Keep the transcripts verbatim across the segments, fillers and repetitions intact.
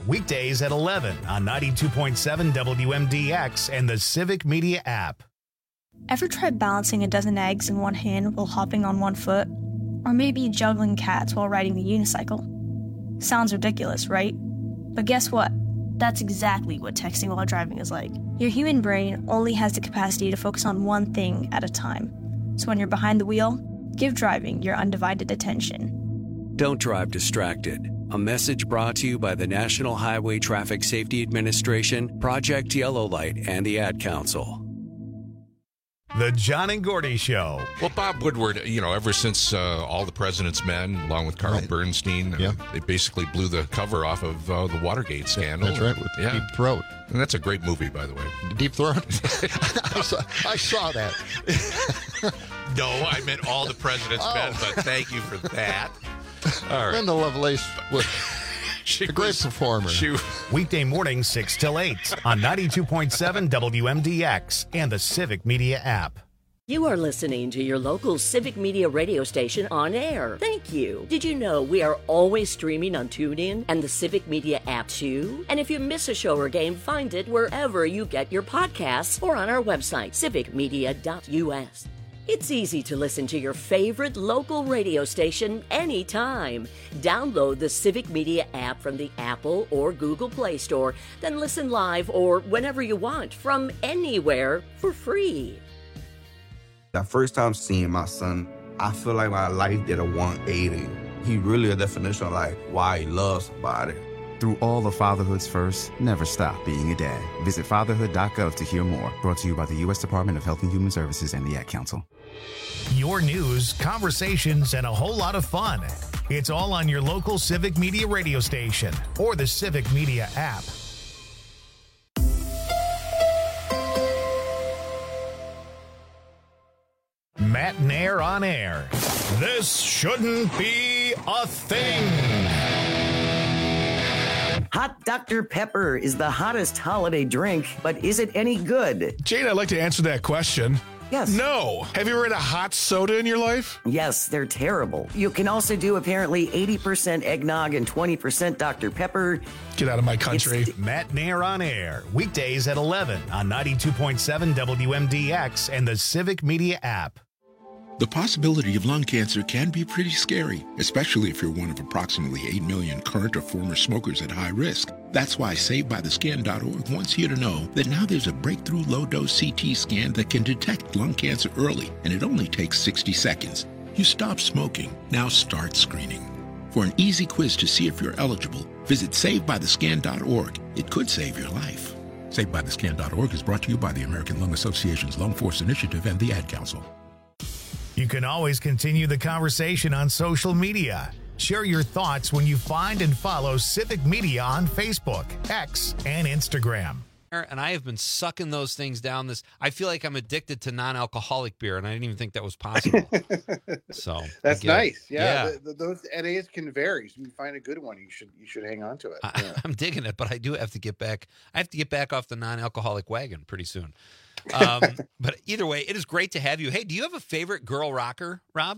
weekdays at eleven on ninety-two point seven W M D X and the Civic Media app. Ever tried balancing a dozen eggs in one hand while hopping on one foot? Or maybe juggling cats while riding a unicycle? Sounds ridiculous, right? But guess what? That's exactly what texting while driving is like. Your human brain only has the capacity to focus on one thing at a time. So when you're behind the wheel, give driving your undivided attention. Don't drive distracted. A message brought to you by the National Highway Traffic Safety Administration, Project Yellow Light, and the Ad Council. The John and Gordy Show. Well, Bob Woodward, you know, ever since uh, All the President's Men, along with Carl Right. Bernstein, uh, Yeah. they basically blew the cover off of uh, the Watergate scandal. That's right, with Yeah. Deep Throat. And that's a great movie, by the way. Deep Throat? I, saw, I saw that. No, I meant All the President's Oh. Men, but thank you for that. All right. Linda Lovelace was She a great was- performer. She, Weekday mornings six till eight on ninety-two point seven W M D X and the Civic Media app. You are listening to your local Civic Media radio station on air. Thank you. Did you know we are always streaming on TuneIn and the Civic Media app too? And if you miss a show or game, find it wherever you get your podcasts or on our website, civic media dot U S. It's easy to listen to your favorite local radio station anytime. Download the Civic Media app from the Apple or Google Play Store, then listen live or whenever you want from anywhere for free. The first time seeing my son, I feel like my life did a one eighty. He really a definition of like why he loves somebody. Through all of fatherhood's first, never stop being a dad. Visit fatherhood dot gov to hear more. Brought to you by the U S Department of Health and Human Services and the Ad Council. Your news, conversations, and a whole lot of fun. It's all on your local Civic Media radio station or the Civic Media app. Matt Nair on air. This shouldn't be a thing. Hot Doctor Pepper is the hottest holiday drink, but is it any good? Jade, I'd like to answer that question. Yes. No. Have you ever had a hot soda in your life? Yes, they're terrible. You can also do apparently eighty percent eggnog and twenty percent Doctor Pepper. Get out of my country. It's- Matt Nair on air. Weekdays at eleven on ninety-two point seven W M D X and the Civic Media app. The possibility of lung cancer can be pretty scary, especially if you're one of approximately eight million current or former smokers at high risk. That's why Saved by the Scan dot org wants you to know that now there's a breakthrough low-dose C T scan that can detect lung cancer early, and it only takes sixty seconds. You stop smoking, now start screening. For an easy quiz to see if you're eligible, visit Saved by the Scan dot org. It could save your life. Saved by the Scan dot org is brought to you by the American Lung Association's Lung Force Initiative and the Ad Council. You can always continue the conversation on social media. Share your thoughts when you find and follow Civic Media on Facebook, X, and Instagram. And I have been sucking those things down. This, I feel like I'm addicted to non-alcoholic beer, and I didn't even think that was possible. So that's I get nice. it. Yeah, yeah. The, the, those N As can vary. So if you find a good one, you should you should hang on to it. I, Yeah. I'm digging it, but I do have to get back. I have to get back off the non-alcoholic wagon pretty soon. Um, but either way, it is great to have you. Hey, do you have a favorite girl rocker, Rob?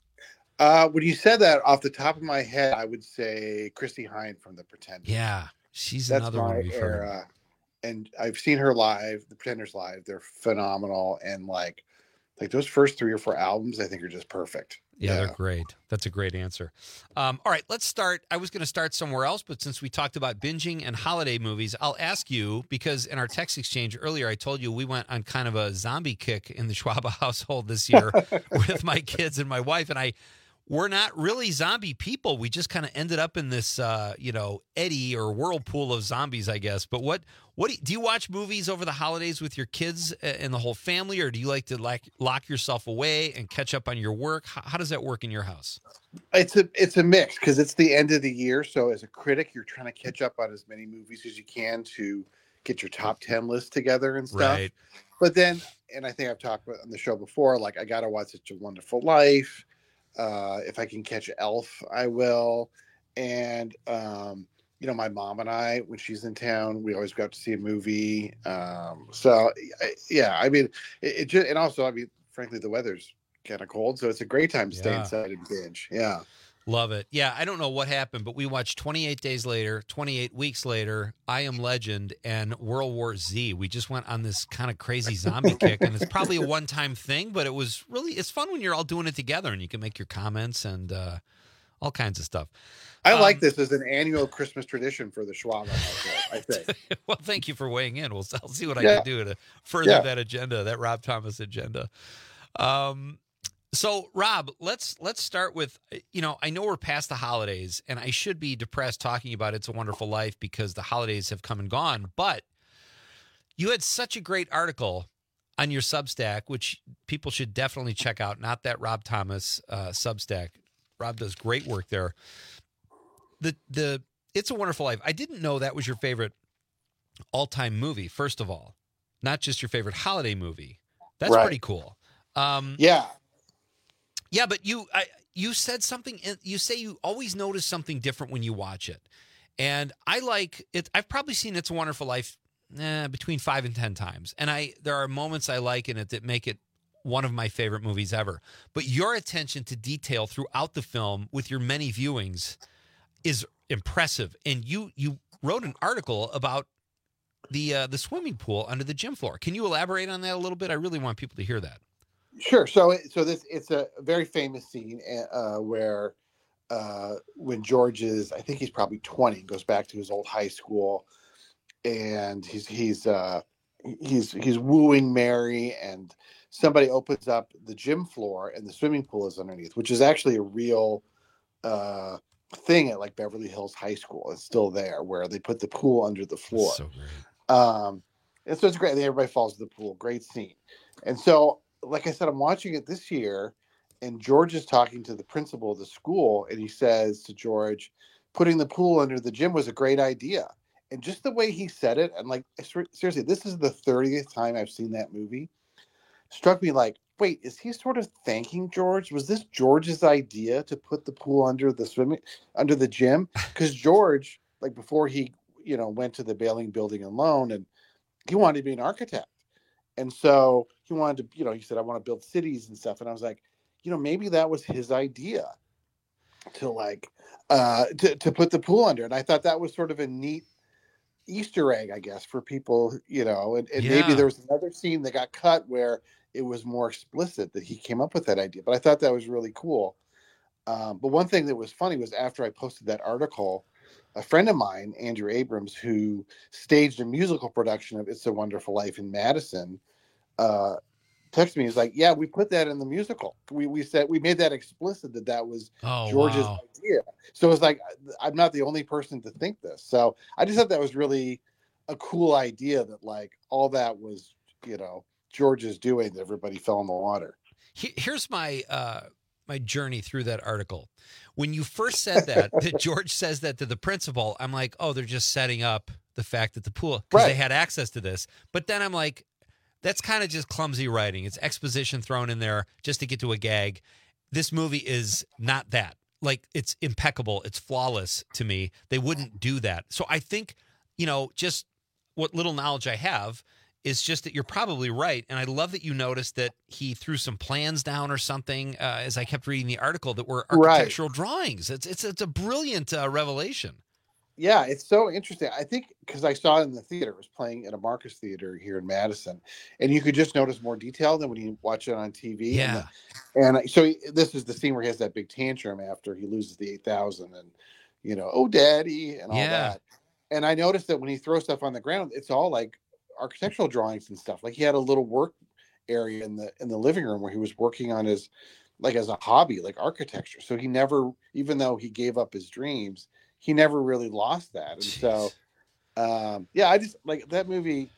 Uh, when you said that, off the top of my head, I would say Christy Hynde from The Pretenders. Yeah, she's That's another my one we've heard. era. And I've seen her live, The Pretenders live. They're phenomenal, and like, like those first three or four albums, I think are just perfect. Yeah, they're great. That's a great answer. Um, all right, let's start. I was going to start somewhere else, but since we talked about binging and holiday movies, I'll ask you, because in our text exchange earlier, I told you we went on kind of a zombie kick in the Schwab household this year with my kids and my wife, and I we're not really zombie people. We just kind of ended up in this, uh, you know, eddy or whirlpool of zombies, I guess. But what, what do you, do you watch movies over the holidays with your kids and the whole family, or do you like to like lock yourself away and catch up on your work? How, how does that work in your house? It's a it's a mix because it's the end of the year. So as a critic, you're trying to catch up on as many movies as you can to get your top ten list together and stuff. Right. But then, and I think I've talked about on the show before, like I got to watch It's a Wonderful Life. Uh, if I can catch Elf, I will. And, um, you know, my mom and I, when she's in town, we always go out to see a movie. Um, so, I, yeah, I mean, it, it just, and also, I mean, frankly, the weather's kind of cold. So it's a great time to stay Yeah. inside and binge. Yeah. Love it. Yeah, I don't know what happened, but we watched twenty-eight Days Later, twenty-eight Weeks Later, I Am Legend, and World War Z. We just went on this kind of crazy zombie kick, and it's probably a one-time thing, but it was really, it's fun when you're all doing it together, and you can make your comments and uh, all kinds of stuff. I um, like this as an annual Christmas tradition for the Schwab household, I think. Well, thank you for weighing in. We'll, I'll see what I Yeah. can do to further Yeah. that agenda, that Rob Thomas agenda. Um, so, Rob, let's let's start with, you know, I know we're past the holidays, and I should be depressed talking about It's a Wonderful Life because the holidays have come and gone, but you had such a great article on your Substack, which people should definitely check out, not that Rob Thomas uh, Substack. Rob does great work there. The the It's a Wonderful Life, I didn't know that was your favorite all-time movie, first of all, not just your favorite holiday movie. That's Right. pretty cool. Um, Yeah. yeah, but you I, you said something. You say you always notice something different when you watch it, and I like it. I've probably seen It's a Wonderful Life eh, between five and ten times, and I there are moments I like in it that make it one of my favorite movies ever. But your attention to detail throughout the film with your many viewings is impressive, and you you wrote an article about the uh, the swimming pool under the gym floor. Can you elaborate on that a little bit? I really want people to hear that. Sure. So, it- so this it's a very famous scene uh, where uh, when George is, I think he's probably twenty, goes back to his old high school, and he's he's uh, he's he's wooing Mary, and somebody opens up the gym floor, and the swimming pool is underneath, which is actually a real uh, thing at like Beverly Hills High School. It's still there, where they put the pool under the floor. So great. Um, and so it's great. And everybody falls to the pool. Great scene. And so, like I said, I'm watching it this year, and George is talking to the principal of the school, and he says to George, putting the pool under the gym was a great idea. And just the way he said it, and like, ser- seriously, this is the thirtieth time I've seen that movie, struck me like, wait, is he sort of thanking George? Was this George's idea to put the pool under the swimming, under the gym? Because George, like before he, you know, went to the Baling Building and Loan, and he wanted to be an architect. And so he wanted to, you know, he said, I want to build cities and stuff. And I was like, you know, maybe that was his idea to like, uh, to, to put the pool under. And I thought that was sort of a neat Easter egg, I guess, for people, you know, and, and maybe Yeah. there was another scene that got cut where it was more explicit that he came up with that idea. But I thought that was really cool. Um, but one thing that was funny was after I posted that article, a friend of mine, Andrew Abrams, who staged a musical production of It's a Wonderful Life in Madison, uh, texted me. He's like, yeah, we put that in the musical. We we said we made that explicit that that was Oh, George's wow. idea. So it's like, I'm not the only person to think this. So I just thought that was really a cool idea that like all that was, you know, George's doing, that everybody fell in the water. He- Here's my uh, my journey through that article. When you first said that, that George says that to the principal, I'm like, oh, they're just setting up the fact that the pool, because they Right. had access to this. But then I'm like, that's kind of just clumsy writing. It's exposition thrown in there just to get to a gag. This movie is not that. Like, it's impeccable. It's flawless to me. They wouldn't do that. So I think, you know, just what little knowledge I have is just that you're probably right. And I love that you noticed that he threw some plans down or something uh, as I kept reading the article that were Right. architectural drawings. It's, it's, it's a brilliant uh, revelation. Yeah, it's so interesting. I think because I saw it in the theater, it was playing at a Marcus Theater here in Madison, and you could just notice more detail than when you watch it on T V. Yeah. And, and so he- this is the scene where he has that big tantrum after he loses the eight thousand, and you know, oh, daddy, and all Yeah. that. And I noticed that when he throws stuff on the ground, it's all like architectural drawings and stuff. Like he had a little work area in the in the living room where he was working on his, like as a hobby, like architecture. So he never, even though he gave up his dreams, he never really lost that. And so, um, yeah, I just like that movie.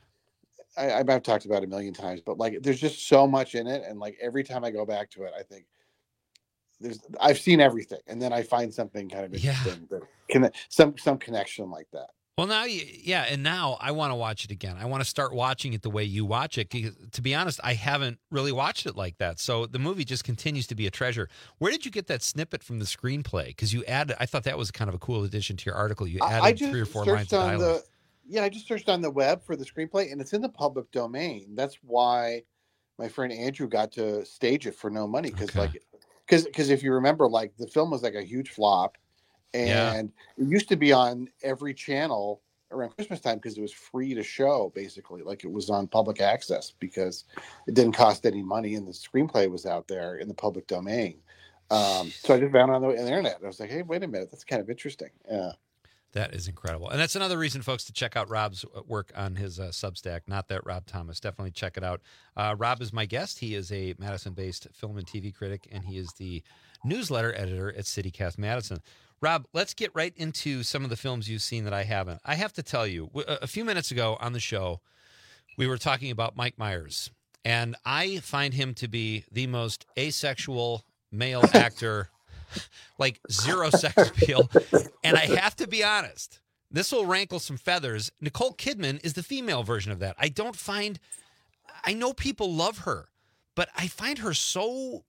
I, I've talked about it a million times, but like, there's just so much in it. And like, every time I go back to it, I think there's, I've seen everything. And then I find something kind of Yeah. interesting, that can, some, some connection like that. Well, now, you, yeah, and now I want to watch it again. I want to start watching it the way you watch it. 'Cause, to be honest, I haven't really watched it like that. So the movie just continues to be a treasure. Where did you get that snippet from the screenplay? Because you added, I thought that was kind of a cool addition to your article. You I- added I just three or four lines searched of on dialogue. the, yeah, I just searched on the web for the screenplay, and it's in the public domain. That's why my friend Andrew got to stage it for no money, because Okay. like, because because if you remember, like the film was like a huge flop, and Yeah. it used to be on every channel around Christmas time because it was free to show, basically, like it was on public access because it didn't cost any money, and the screenplay was out there in the public domain. Um, so I just found it on the, on the internet. I was like, hey, wait a minute, that's kind of interesting. Yeah. That is incredible. And that's another reason, folks, to check out Rob's work on his uh, Substack, Not That Rob Thomas. Definitely check it out. Uh, Rob is my guest. He is a Madison-based film and T V critic, and he is the newsletter editor at CityCast Madison. Rob, let's get right into some of the films you've seen that I haven't. I have to tell you, a few minutes ago on the show, we were talking about Mike Myers, and I find him to be the most asexual male actor, like zero sex appeal. And I have to be honest, this will rankle some feathers. Nicole Kidman is the female version of that. I don't find, I know people love her, but I find her so,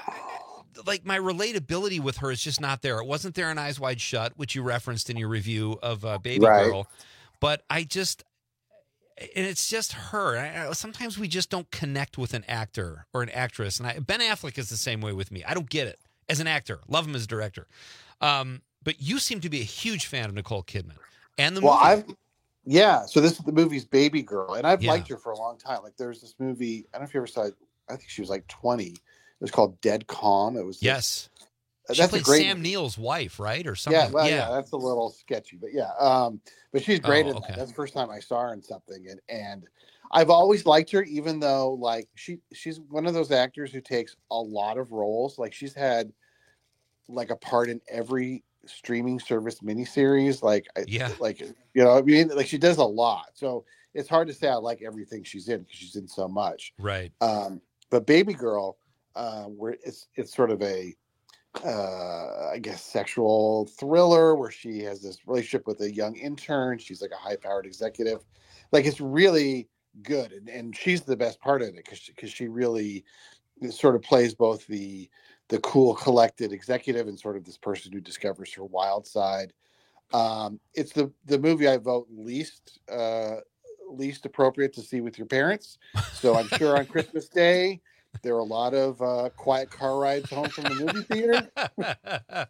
like my relatability with her is just not there. It wasn't there in Eyes Wide Shut, which you referenced in your review of uh, Baby Right. Girl. But I just, and it's just her. I, I- sometimes we just don't connect with an actor or an actress. And I, Ben Affleck is the same way with me. I don't get it as an actor. Love him as a director. Um, but you seem to be a huge fan of Nicole Kidman and the Well, movie. I've yeah. So this is the movie's Baby Girl, and I've Yeah. liked her for a long time. Like there's this movie. I don't know if you ever saw it. I think she was like twenty. It was called Dead Calm. It was this- Yes. uh, She that's a played great Sam movie. Neill's wife, right? Or something. Yeah, well, yeah. that's a little sketchy, but yeah. Um, but she's great Oh, in okay. that. That's the first time I saw her in something, and and I've always liked her, even though like she she's one of those actors who takes a lot of roles. Like she's had like a part in every streaming service miniseries. Like I- Yeah. like you know, I mean, like she does a lot. So it's hard to say I like everything she's in because she's in so much. Right. Um, but Baby Girl, uh, where it's it's sort of a, uh, I guess, sexual thriller where she has this relationship with a young intern. She's like a high-powered executive. Like it's really good, and, and she's the best part of it because she, 'cause she really sort of plays both the the cool, collected executive and sort of this person who discovers her wild side. Um, it's the the movie I vote least uh, least appropriate to see with your parents. So I'm sure on Christmas Day there are a lot of uh, quiet car rides home from the movie theater.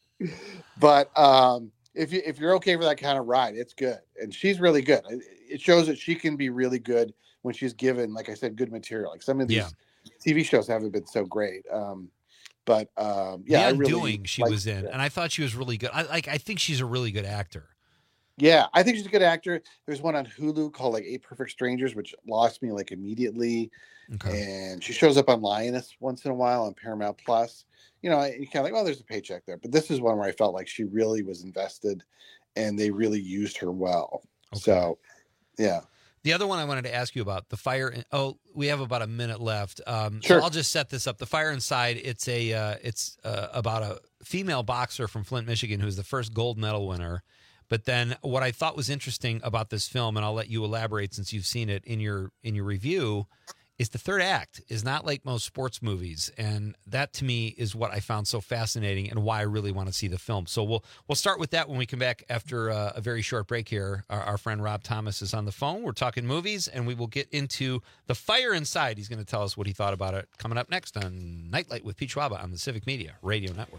But um, if you if you're okay for that kind of ride, it's good, and she's really good. It, it shows that she can be really good when she's given, like I said, good material. Like some of these Yeah. T V shows haven't been so great. Um, but um, yeah, I The really Undoing she liked was in, it. and I thought she was really good. I like. I think she's a really good actor. Yeah, I think she's a good actor. There's one on Hulu called like Eight Perfect Strangers, which lost me like immediately. Okay. And she shows up on Lioness once in a while on Paramount Plus. You know, you kind of like, oh, there's a paycheck there. But this is one where I felt like she really was invested, and they really used her well. So, yeah. The other one I wanted to ask you about, the fire. In, oh, we have about a minute left. Um, Sure. So I'll just set this up. The Fire Inside. It's a. Uh, it's uh, about a female boxer from Flint, Michigan, who's the first gold medal winner. But then, what I thought was interesting about this film, and I'll let you elaborate since you've seen it in your in your review, is the third act is not like most sports movies, and that to me is what I found so fascinating and why I really want to see the film. So we'll we'll start with that when we come back after uh, a very short break here. Our, our friend Rob Thomas is on the phone. We're talking movies, and we will get into The Fire Inside. He's going to tell us what he thought about it coming up next on Nightlight with Pete Schwaba on the Civic Media Radio Network.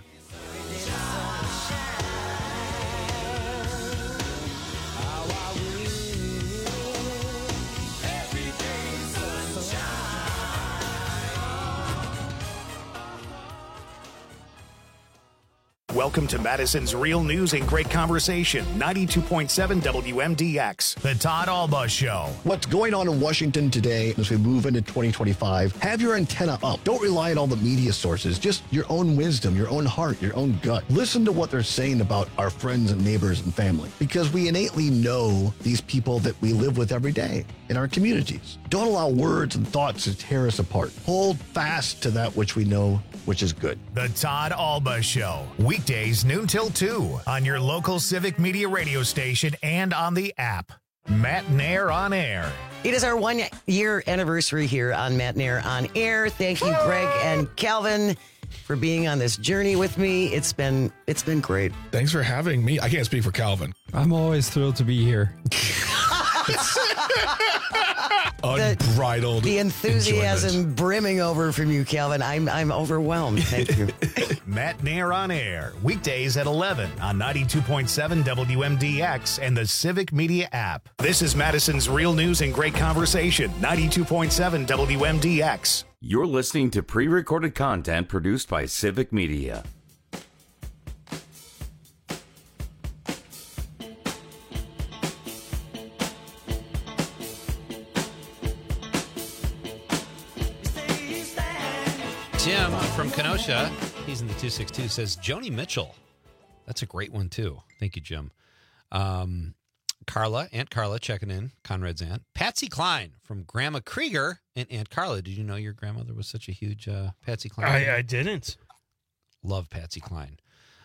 Welcome to Madison's Real News and Great Conversation, ninety-two point seven W M D X, The Todd Alba Show. What's going on in Washington today as we move into twenty twenty-five? Have your antenna up. Don't rely on all the media sources. Just your own wisdom, your own heart, your own gut. Listen to what they're saying about our friends and neighbors and family, because we innately know these people that we live with every day in our communities. Don't allow words and thoughts to tear us apart. Hold fast to that which we know, which is good. The Todd Alba Show, weekdays noon till two on your local Civic Media radio station and on the app. Matt Nair on air. It is our one year anniversary here on Matt Nair on air. Thank you, Greg and Calvin, for being on this journey with me. It's been it's been great. Thanks for having me. I can't speak for Calvin. I'm always thrilled to be here. unbridled The enthusiasm enjoyment. brimming over from you, Calvin. I'm I'm overwhelmed. Thank you. Matt Nair on air, weekdays at eleven on ninety-two point seven W M D X and the Civic Media app. This is Madison's Real News and Great Conversation, ninety-two point seven W M D X. You're listening to pre-recorded content produced by Civic Media. Jim from Kenosha, he's in the two six two, says Joni Mitchell. That's a great one, too. Thank you, Jim. Um, Carla, Aunt Carla checking in, Conrad's aunt. Patsy Cline from Grandma Krieger and Aunt Carla. Did you know your grandmother was such a huge uh, Patsy Cline? I, I didn't. Love Patsy Cline.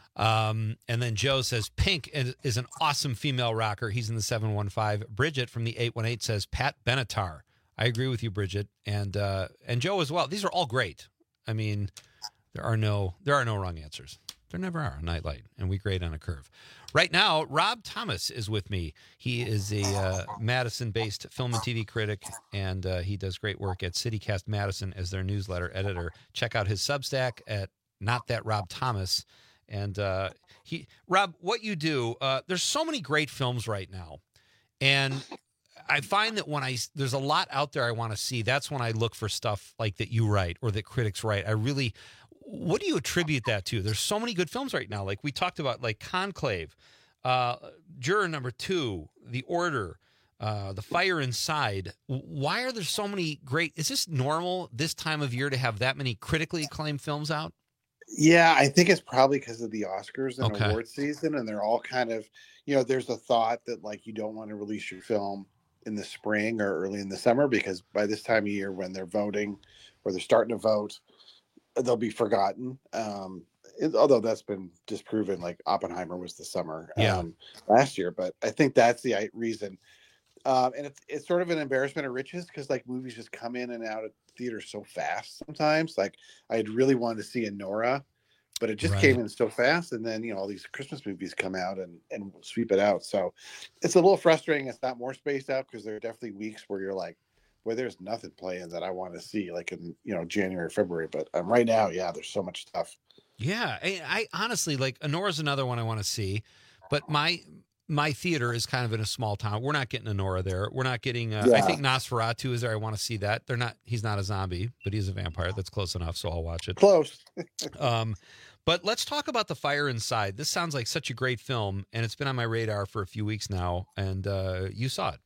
Um, and then Joe says Pink is, is an awesome female rocker. He's in the seven one five. Bridget from the eight one eight says Pat Benatar. I agree with you, Bridget, and uh, and Joe as well. These are all great. I mean, there are no there are no wrong answers. There never are on Nightlight, and we grade on a curve. Right now, Rob Thomas is with me. He is a uh, Madison-based film and T V critic, and uh, he does great work at CityCast Madison as their newsletter editor. Check out his Substack at Not That Rob Thomas. And uh, he, Rob, what you do, uh, there's so many great films right now, and I find that when I there's a lot out there I want to see, that's when I look for stuff like that you write or that critics write. I really, what do you attribute that to? There's so many good films right now. Like we talked about, like Conclave, uh, Juror Number Two, The Order, uh, The Fire Inside. Why are there so many great? Is this normal this time of year to have that many critically acclaimed films out? Yeah, I think it's probably because of the Oscars and Okay. award season, and they're all kind of, you know, there's a thought that like you don't want to release your film in the spring or early in the summer because by this time of year when they're voting or they're starting to vote, they'll be forgotten. Um, it, although that's been disproven, like Oppenheimer was the summer Yeah. um, last year, but I think that's the i- reason. Um, and it's it's sort of an embarrassment of riches because like movies just come in and out of theaters so fast sometimes. Like I'd really wanted to see a Nora, but it just Right. came in so fast. And then, you know, all these Christmas movies come out and, and sweep it out. So it's a little frustrating. It's not more spaced out because there are definitely weeks where you're like, well, there's nothing playing that I want to see like in, you know, January, February. But um, right now, yeah, there's so much stuff. Yeah, I, I honestly like Honora's another one I want to see, but my my theater is kind of in a small town. We're not getting Honora there. We're not getting. Uh, I Yeah. think Nosferatu is there. I want to see that. They're not. He's not a zombie, but he's a vampire. That's close enough, so I'll watch it. Close. um, but let's talk about The Fire Inside. This sounds like such a great film, and it's been on my radar for a few weeks now. And uh, you saw it.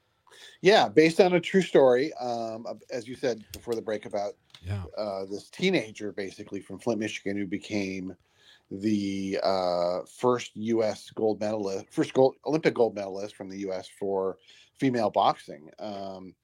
Yeah, based on a true story, um, of- as you said before the break about Yeah. uh, this teenager, basically from Flint, Michigan, who became the uh, first U S gold medalist, first gold Olympic gold medalist from the U S for female boxing. Um,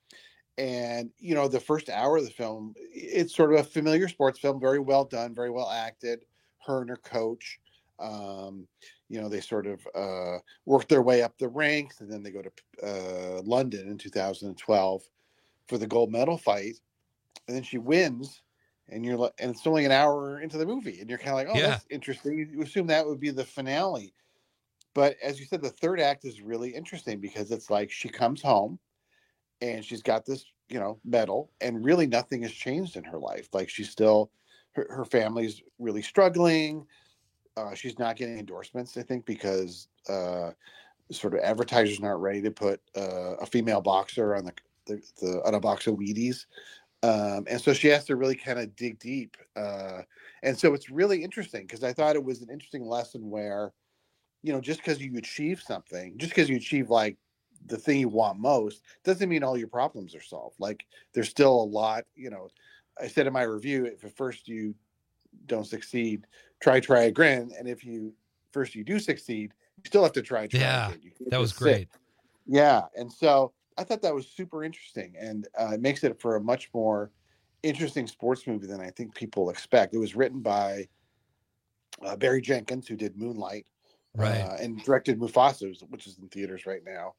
and you know, the first hour of the film, it's sort of a familiar sports film, very well done, very well acted. Her and her coach. Um, you know, they sort of uh, work their way up the ranks, and then they go to uh, London in two thousand twelve for the gold medal fight, and then she wins, and you're like, and it's only an hour into the movie, and you're kind of like, oh, Yeah. that's interesting. You assume that would be the finale, but as you said, the third act is really interesting because it's like she comes home, and she's got this, you know, medal, and really nothing has changed in her life. Like she's still, her, her family's really struggling. Uh, she's not getting endorsements, I think, because uh, sort of advertisers aren't ready to put uh, a female boxer on the, the, the on a box of Wheaties. Um, and so she has to really kind of dig deep. Uh, and so it's really interesting because I thought it was an interesting lesson where, you know, just because you achieve something, just because you achieve like the thing you want most, doesn't mean all your problems are solved. Like there's still a lot, you know, I said in my review, if at first you don't succeed, try, try again. And if you first you do succeed, you still have to try, try Yeah, again. You can't that was just sit. great. Yeah. And so I thought that was super interesting. And uh, it makes it for a much more interesting sports movie than I think people expect. It was written by uh, Barry Jenkins, who did Moonlight, Right. uh, and directed Mufasa, which is in theaters right now.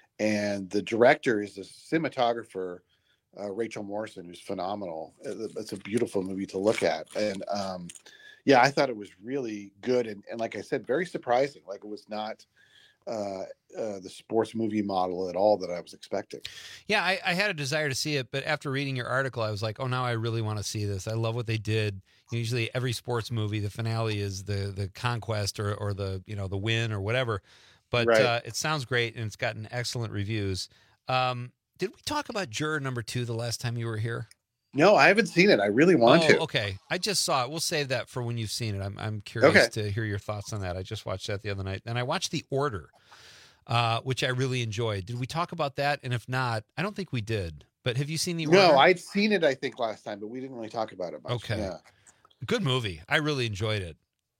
And the director is a cinematographer, uh, Rachel Morrison, who's phenomenal. It- It's a beautiful movie to look at. And um, yeah, I thought it was really good. And, and like I said, very surprising. Like it was not uh, uh, the sports movie model at all that I was expecting. Yeah, I, I had a desire to see it, but after reading your article, I was like, oh, now I really want to see this. I love what they did. Usually every sports movie, the finale is the the conquest or, or the, you know, the win or whatever. But Right. uh, it sounds great, and it's gotten excellent reviews. Um, did we talk about Juror Number Two the last time you were here? No, I haven't seen it. I really want oh, to. Okay. I just saw it. We'll save that for when you've seen it. I'm I'm curious Okay. to hear your thoughts on that. I just watched that the other night. And I watched The Order, uh, which I really enjoyed. Did we talk about that? And if not, I don't think we did. But have you seen The Order? No, I'd seen it, I think, last time, but we didn't really talk about it much. Okay. Yeah. Good movie. I really enjoyed it.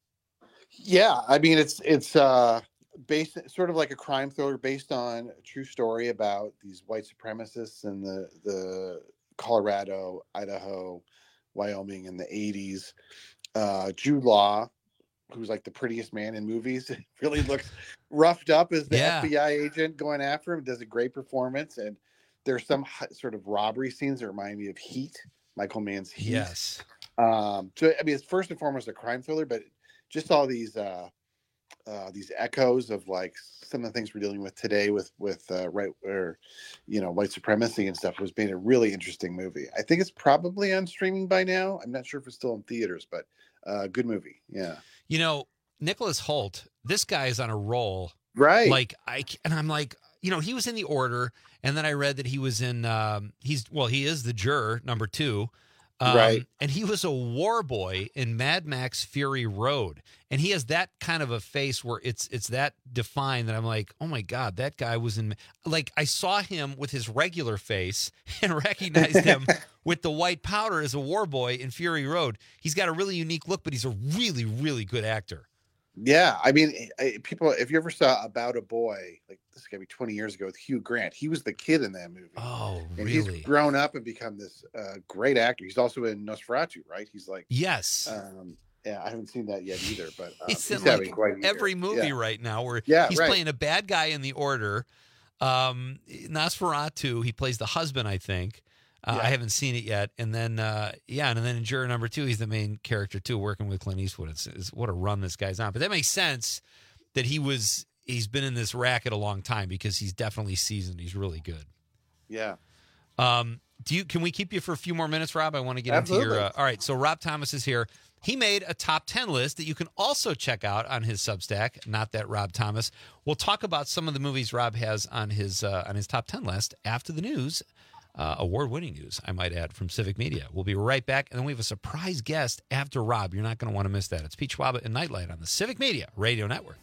Yeah, I mean, it's it's uh, based sort of like a crime thriller based on a true story about these white supremacists in the the Colorado, Idaho, Wyoming in the eighties. Uh, Jude Law, who's like the prettiest man in movies, really looks roughed up as the Yeah. F B I agent going after him. Does a great performance, and there's some hi- sort of robbery scenes that remind me of Heat, Michael Mann's Heat. Yes. Um, so I mean, it's first and foremost a crime thriller, but just all these uh, uh, these echoes of like some of the things we're dealing with today with with uh, right or you know white supremacy and stuff was made a really interesting movie. I think it's probably on streaming by now. I'm not sure if it's still in theaters, but uh, good movie. Yeah, You know, Nicholas Hoult, this guy is on a roll. right. Like I and I'm like, you know, he was in The Order, and then I read that he was in um he's well, he is the Juror Number Two. Um, Right. And he was a war boy in Mad Max Fury Road. And he has that kind of a face where it's it's that defined that I'm like, oh my God, that guy was in. Like, I saw him with his regular face and recognized him with the white powder as a war boy in Fury Road. He's got a really unique look, but he's a really, really good actor. Yeah, I mean, I, people. If you ever saw About a Boy, like this is gonna be twenty years ago with Hugh Grant, he was the kid in that movie. Oh, and really? he's grown up and become this uh, great actor. He's also in Nosferatu, right? He's like, Yes. um, yeah, I haven't seen that yet either, but um, He's he's, in having like quite a year. every movie Yeah. right now where Yeah, he's right. playing a bad guy in The Order. Um, Nosferatu, he plays the husband, I think. Uh, I haven't seen it yet. And then, uh, yeah, and then in Juror Number Two, he's the main character too, working with Clint Eastwood. It's, it's what a run this guy's on. But that makes sense that he was, he's been in this racket a long time because he's definitely seasoned. He's really good. Yeah. Um, do you, can we keep you for a few more minutes, Rob? I want to get into Absolutely. your, uh, all right. So Rob Thomas is here. He made a top ten list that you can also check out on his Substack. Not that Rob Thomas. We'll talk about some of the movies Rob has on his, uh, on his top ten list after the news. Uh, award-winning news, I might add, from Civic Media. We'll be right back, and then we have a surprise guest after Rob. You're not going to want to miss that. It's Pete Schwab and Nightlight on the Civic Media Radio Network.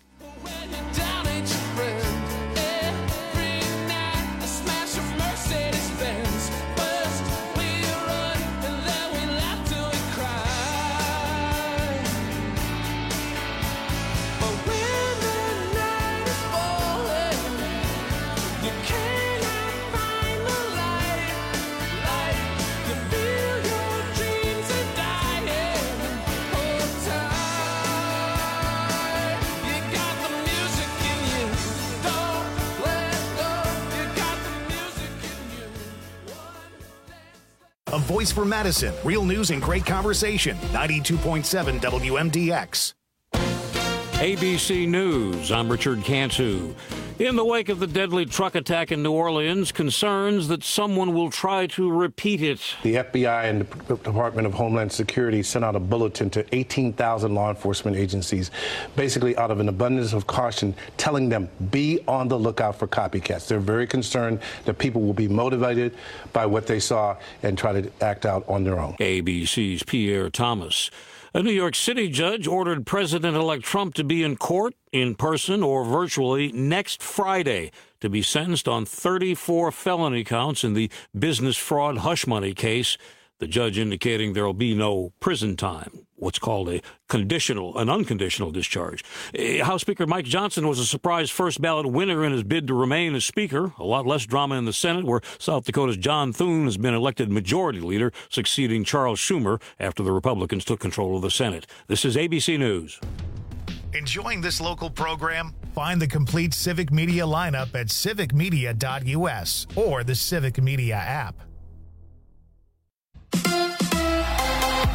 A voice for Madison. Real news and great conversation. ninety-two point seven W M D X. A B C News, I'm Richard Cantu. In the wake of the deadly truck attack in New Orleans, concerns that someone will try to repeat it. The F B I and the Department of Homeland Security sent out a bulletin to eighteen thousand law enforcement agencies, basically out of an abundance of caution, telling them be on the lookout for copycats. They're very concerned that people will be motivated by what they saw and try to act out on their own. A B C's Pierre Thomas. A New York City judge ordered President-elect Trump to be in court, in person or virtually, next Friday to be sentenced on thirty-four felony counts in the business fraud hush money case, the judge indicating there will be no prison time, what's called a conditional, an unconditional discharge. House Speaker Mike Johnson was a surprise first ballot winner in his bid to remain as Speaker. A lot less drama in the Senate, where South Dakota's John Thune has been elected Majority Leader, succeeding Charles Schumer after the Republicans took control of the Senate. This is A B C News. Enjoying this local program? Find the complete Civic Media lineup at civic media dot U S or the Civic Media app.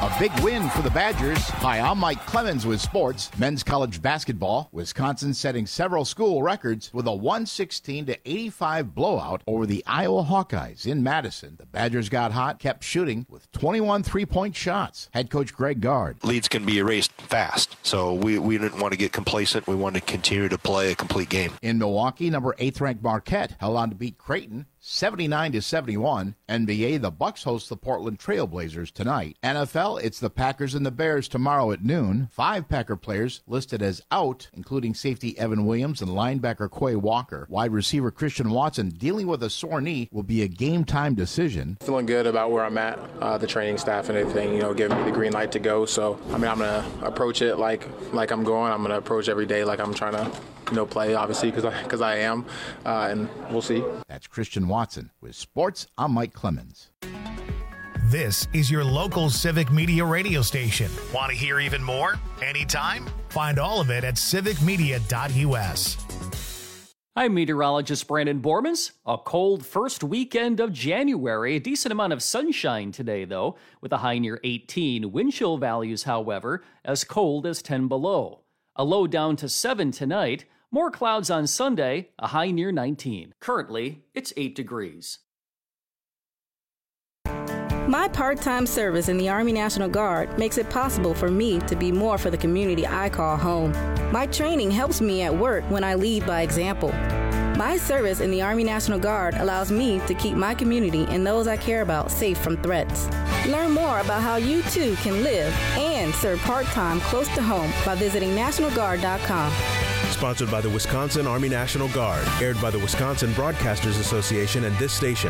A big win for the Badgers. Hi, I'm Mike Clemens with sports. Men's college basketball. Wisconsin setting several school records with a one sixteen to eighty-five blowout over the Iowa Hawkeyes in Madison. The Badgers got hot, kept shooting with twenty-one three-point shots. Head coach Greg Gard. Leads can be erased fast, so we, we didn't want to get complacent. We wanted to continue to play a complete game. In Milwaukee, number eighth-ranked Marquette held on to beat Creighton seventy-nine to seventy-one. N B A, the Bucks host the Portland Trailblazers tonight. N F L, it's the Packers and the Bears tomorrow at noon. Five Packer players listed as out, including safety Evan Williams and linebacker Quay Walker. Wide receiver Christian Watson, dealing with a sore knee, will be a game-time decision. Feeling good about where I'm at, uh, the training staff and everything, you know, giving me the green light to go. So, I mean, I'm going to approach it like like I'm going. I'm going to approach every day like I'm trying to, you know, play, obviously, because I, cause I am, uh, and we'll see. That's Christian Watson. With sports, I'm Mike Clemens. This is your local Civic Media radio station. Want to hear even more? Anytime? Find all of it at civic media dot u s. I'm meteorologist Brandon Bormans. A cold first weekend of January. A decent amount of sunshine today, though, with a high near eighteen. Wind chill values, however, as cold as ten below. A low down to seven tonight. More clouds on Sunday, a high near nineteen. Currently, it's eight degrees. My part-time service in the Army National Guard makes it possible for me to be more for the community I call home. My training helps me at work when I lead by example. My service in the Army National Guard allows me to keep my community and those I care about safe from threats. Learn more about how you too can live and serve part-time close to home by visiting national guard dot com. Sponsored by the Wisconsin Army National Guard. Aired by the Wisconsin Broadcasters Association and this station.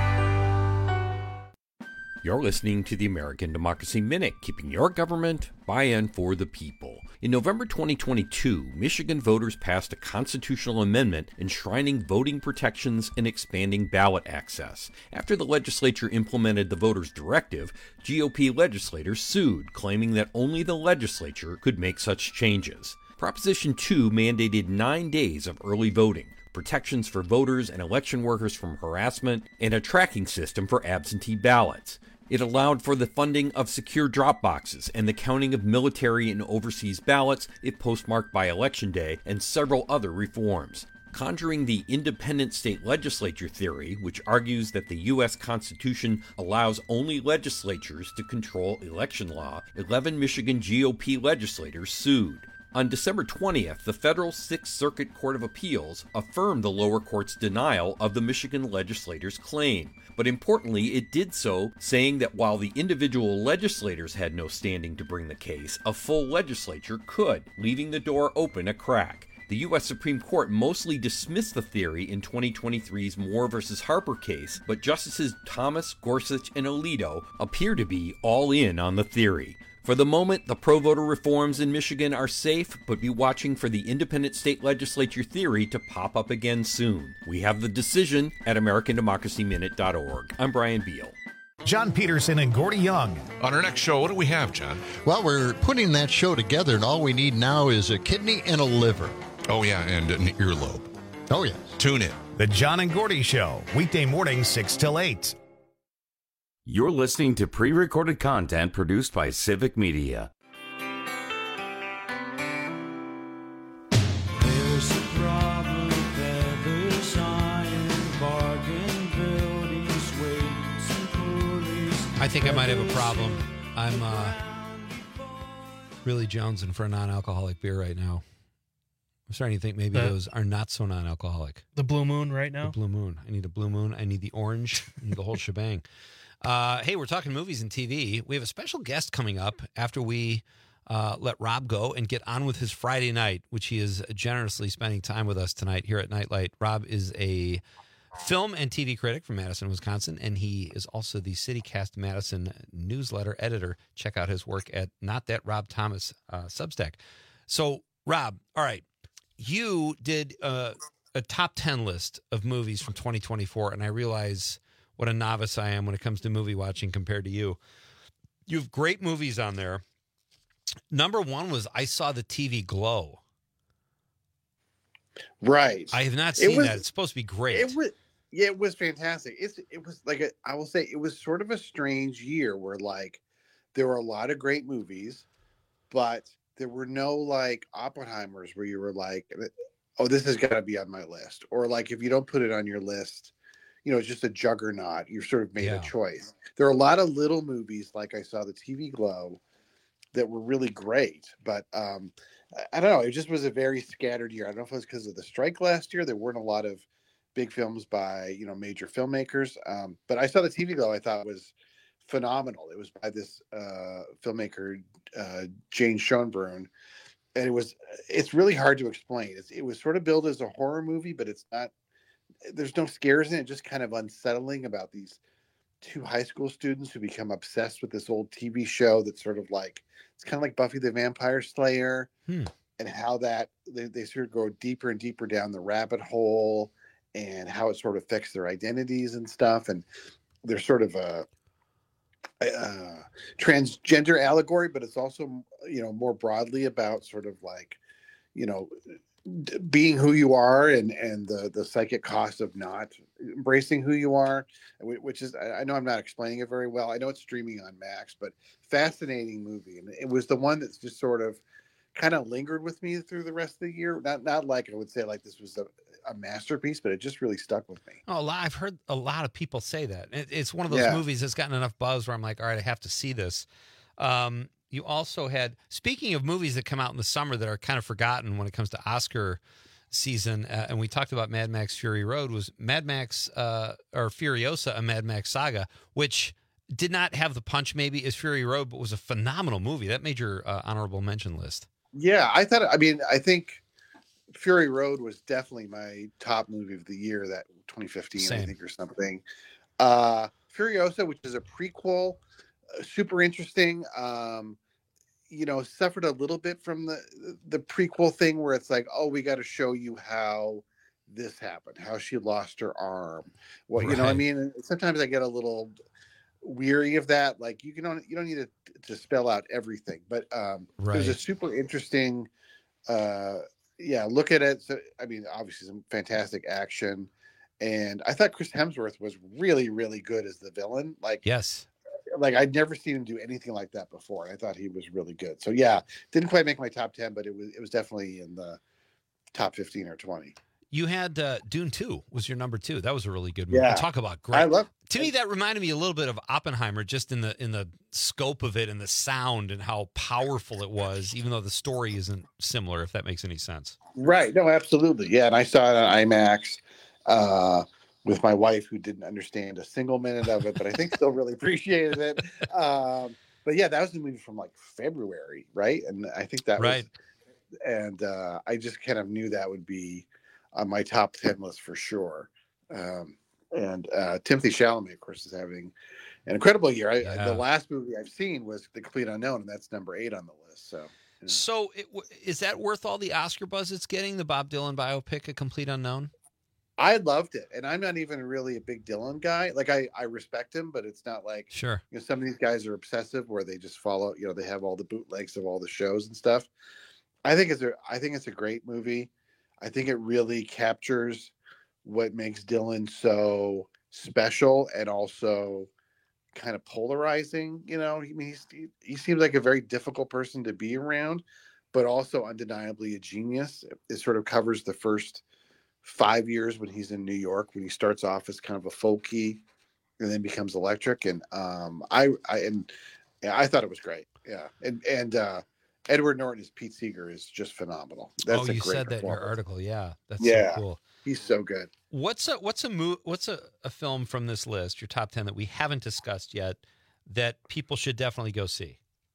You're listening to the American Democracy Minute, keeping your government by and for the people. In November twenty twenty-two, Michigan voters passed a constitutional amendment enshrining voting protections and expanding ballot access. After the legislature implemented the voters' directive, G O P legislators sued, claiming that only the legislature could make such changes. Proposition two mandated nine days of early voting, protections for voters and election workers from harassment, and a tracking system for absentee ballots. It allowed for the funding of secure drop boxes and the counting of military and overseas ballots if postmarked by Election Day, and several other reforms. Conjuring the independent state legislature theory, which argues that the U S Constitution allows only legislatures to control election law, eleven Michigan G O P legislators sued. On December twentieth, the federal Sixth Circuit Court of Appeals affirmed the lower court's denial of the Michigan legislators' claim. But importantly, it did so saying that while the individual legislators had no standing to bring the case, a full legislature could, leaving the door open a crack. The U S Supreme Court mostly dismissed the theory in twenty twenty-three's Moore versus Harper case, but Justices Thomas, Gorsuch, and Alito appear to be all in on the theory. For the moment, the pro-voter reforms in Michigan are safe, but be watching for the independent state legislature theory to pop up again soon. We have the decision at american democracy minute dot org. I'm Brian Beal. John Peterson and Gordy Young. On our next show, what do we have, John? Well, we're putting that show together, and all we need now is a kidney and a liver. Oh, yeah, and an earlobe. Oh, yes. Tune in. The John and Gordy Show, weekday mornings six till eight. You're listening to pre-recorded content produced by Civic Media. There's a problem with feathers, iron, bargain buildings, weights, and pulleys. I think I might have a problem. I'm uh, really jonesing for a non-alcoholic beer right now. I'm starting to think maybe The- those are not so non-alcoholic. The Blue Moon right now? The Blue Moon. I need a Blue Moon. I need the orange. I need the whole shebang. Uh, hey, we're talking movies and T V. We have a special guest coming up after we uh, let Rob go and get on with his Friday night, which he is generously spending time with us tonight here at Nightlight. Rob is a film and T V critic from Madison, Wisconsin, and he is also the CityCast Madison newsletter editor. Check out his work at Not That Rob Thomas uh, Substack. So, Rob, all right, you did uh, a top ten list of movies from twenty twenty-four, and I realize what a novice I am when it comes to movie watching compared to you. You have great movies on there. Number one was I Saw the T V Glow. Right. I have not It seen was- that. It's supposed to be great. It was, yeah, it was fantastic. It's, it was like a, I will say, it was sort of a strange year where, like, there were a lot of great movies, but there were no like Oppenheimers where you were like, oh, this has got to be on my list. Or like, if you don't put it on your list, you know, it's just a juggernaut. You've sort of made Yeah. a choice. There are a lot of little movies, like I saw the T V Glow, that were really great. But um, I, I don't know. It just was a very scattered year. I don't know if it was because of the strike last year. There weren't a lot of big films by, you know, major filmmakers. Um, but I saw the T V Glow, I thought was phenomenal. It was by this uh, filmmaker, uh, Jane Schoenbrunn. And it was, it's really hard to explain. It's, it was sort of billed as a horror movie, but it's not, there's no scares in it, just kind of unsettling about these two high school students who become obsessed with this old T V show that's sort of like, it's kind of like Buffy the Vampire Slayer, Hmm. and how that they, they sort of go deeper and deeper down the rabbit hole, and how it sort of affects their identities and stuff. And there's sort of a, a transgender allegory, but it's also, you know, more broadly about sort of like, you know, d- being who you are, and and the the psychic cost of not embracing who you are, wh- which is, I I know I'm not explaining it very well. I know it's streaming on Max, but fascinating movie. And it was the one that's just sort of kind of lingered with me through the rest of the year. Not not like I would say like this was a, a masterpiece, but it just really stuck with me. Oh, a lot, I've heard a lot of people say that. It, it's one of those Yeah. movies that's gotten enough buzz where I'm like, all right, I have to see this. Um, you also had, speaking of movies that come out in the summer that are kind of forgotten when it comes to Oscar season, uh, and we talked about Mad Max Fury Road, was Mad Max uh, or Furiosa, a Mad Max saga, which did not have the punch maybe as Fury Road, but was a phenomenal movie. That made your uh, honorable mention list. Yeah, I thought. I mean, I think Fury Road was definitely my top movie of the year, that twenty fifteen, I Same. think, or something. Uh, Furiosa, which is a prequel, uh, super interesting. Um, you know, suffered a little bit from the the prequel thing where it's like, oh, we got to show you how this happened, how she lost her arm. What you know, what I Right. mean, And sometimes I get a little weary of that. Like you can don't you don't need to, to spell out everything, but um, it was a Right. super interesting. Uh, yeah, look at it. So, I mean, obviously some fantastic action, and I thought Chris Hemsworth was really, really good as the villain. Like, Yes. like I'd never seen him do anything like that before, and I thought he was really good. So yeah, didn't quite make my top ten, but it was it was definitely in the top fifteen or twenty. You had uh, Dune two was your number two. That was a really good movie. Yeah. Talk about great. I love. To me, that reminded me a little bit of Oppenheimer, just in the in the scope of it and the sound and how powerful it was, even though the story isn't similar, if that makes any sense. Right. No, absolutely. Yeah. And I saw it on IMAX uh, with my wife, who didn't understand a single minute of it, but I think still really appreciated it. Um, but yeah, that was the movie from like February, right? And I think that Right. was, and uh, I just kind of knew that would be on my top ten list for sure. Um, and uh, Timothy Chalamet, of course, is having an incredible year. I, Yeah. The last movie I've seen was The Complete Unknown, and that's number eight on the list. So. So, it, w- is that worth all the Oscar buzz it's getting? The Bob Dylan biopic, A Complete Unknown. I loved it, and I'm not even really a big Dylan guy. Like I, I respect him, but it's not like Sure. you know some of these guys are obsessive where they just follow. You know, they have all the bootlegs of all the shows and stuff. I think it's a, I think it's a great movie. I think it really captures what makes Dylan so special and also kind of polarizing. You know, I mean, he's, he, he seems like a very difficult person to be around, but also undeniably a genius. It, it sort of covers the first five years when he's in New York, when he starts off as kind of a folky and then becomes electric. And um, I, I, and yeah, I thought it was great. Yeah. And, and, uh, Edward Norton as Pete Seeger is just phenomenal. That's oh, a you great said that in your performance. article. Yeah, that's Yeah. so cool. He's so good. What's a what's a mo- what's a, a film from this list, your top ten, that we haven't discussed yet, that people should definitely go see?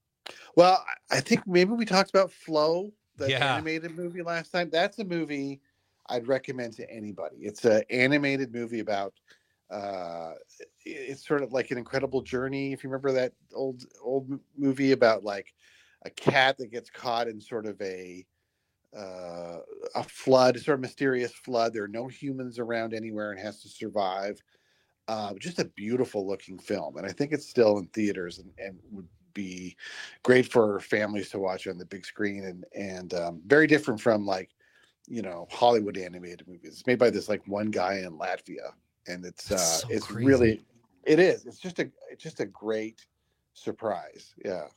Well, I I think maybe we talked about Flow, the Yeah. animated movie last time. That's a movie I'd recommend to anybody. It's an animated movie about uh it's sort of like an incredible journey. If you remember that old old movie about like a cat that gets caught in sort of a uh a flood, sort of mysterious flood. There are no humans around anywhere and has to survive. Uh, just a beautiful looking film, and I think it's still in theaters and, and would be great for families to watch on the big screen, and and um, very different from like you know Hollywood animated movies. It's made by this like one guy in Latvia, and it's uh That's so it's crazy. really it is. It's just a it's just a great surprise. Yeah.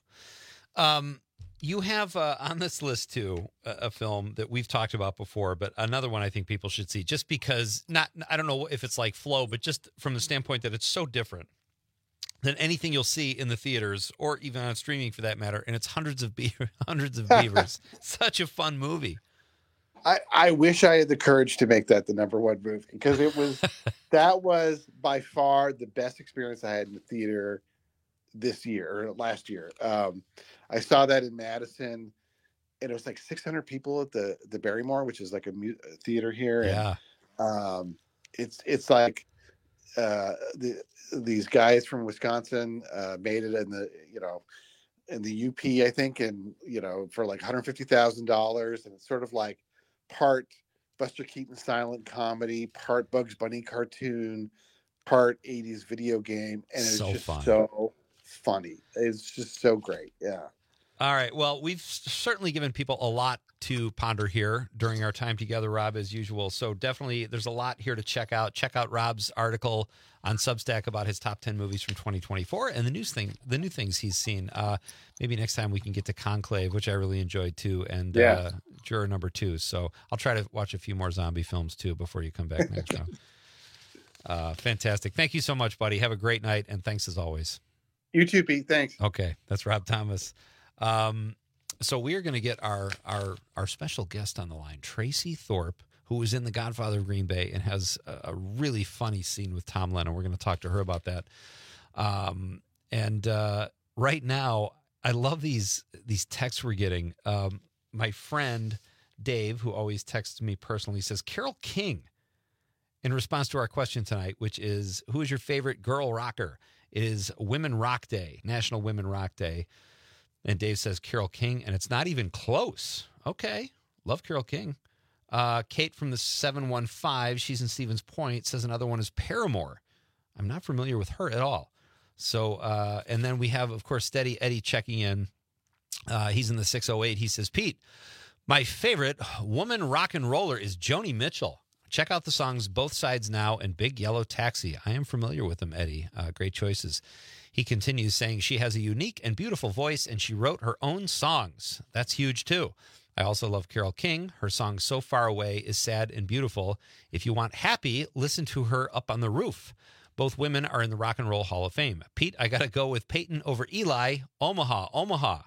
Um, you have uh, on this list too a, a film that we've talked about before, but another one I think people should see just because not I don't know if it's like Flow, but just from the standpoint that it's so different than anything you'll see in the theaters or even on streaming for that matter. And it's hundreds of be- hundreds of beavers. Such a fun movie. I, I wish I had the courage to make that the number one movie because it was that was by far the best experience I had in the theater this year or last year. Um, I saw that in Madison, and it was like six hundred people at the the Barrymore, which is like a mu- theater here. Yeah, and, um, it's it's like uh, the these guys from Wisconsin uh, made it in the you know in the U P I think, and you know for like one hundred fifty thousand dollars, and it's sort of like part Buster Keaton silent comedy, part Bugs Bunny cartoon, part eighties video game, and it's So just fun. so funny. It's just so great. Yeah. All right. Well, we've certainly given people a lot to ponder here during our time together, Rob, as usual. So definitely there's a lot here to check out. Check out Rob's article on Substack about his top ten movies from twenty twenty-four and the news thing, the new things he's seen. Uh, maybe next time we can get to Conclave, which I really enjoyed too, and Yeah. uh, Juror number two. So I'll try to watch a few more zombie films too before you come back next time. Uh, fantastic. Thank you so much, buddy. Have a great night, and thanks as always. You too, Pete. Thanks. Okay, that's Rob Thomas. Um, so we are going to get our our our special guest on the line, Tracy Thorpe, who was in The Godfather of Green Bay and has a, a really funny scene with Tom Lennon. We're going to talk to her about that. Um, and uh, right now, I love these these texts we're getting. Um, my friend Dave, who always texts me personally, says Carole King. In response to our question tonight, which is, who is your favorite girl rocker? It is Women Rock Day, National Women Rock Day. And Dave says Carole King, and it's not even close. Okay. Love Carole King. Uh, Kate from the seven one five, she's in Stevens Point, says another one is Paramore. I'm not familiar with her at all. So, uh, and then we have, of course, Steady Eddie checking in. Uh, he's in the six oh eight. He says, Pete, my favorite woman rock and roller is Joni Mitchell. Check out the songs Both Sides Now and Big Yellow Taxi. I am familiar with them, Eddie. Uh, great choices. He continues saying she has a unique and beautiful voice, and she wrote her own songs. That's huge, too. I also love Carole King. Her song So Far Away is sad and beautiful. If you want happy, listen to her Up on the Roof. Both women are in the Rock and Roll Hall of Fame. Pete, I got to go with Peyton over Eli. Omaha, Omaha.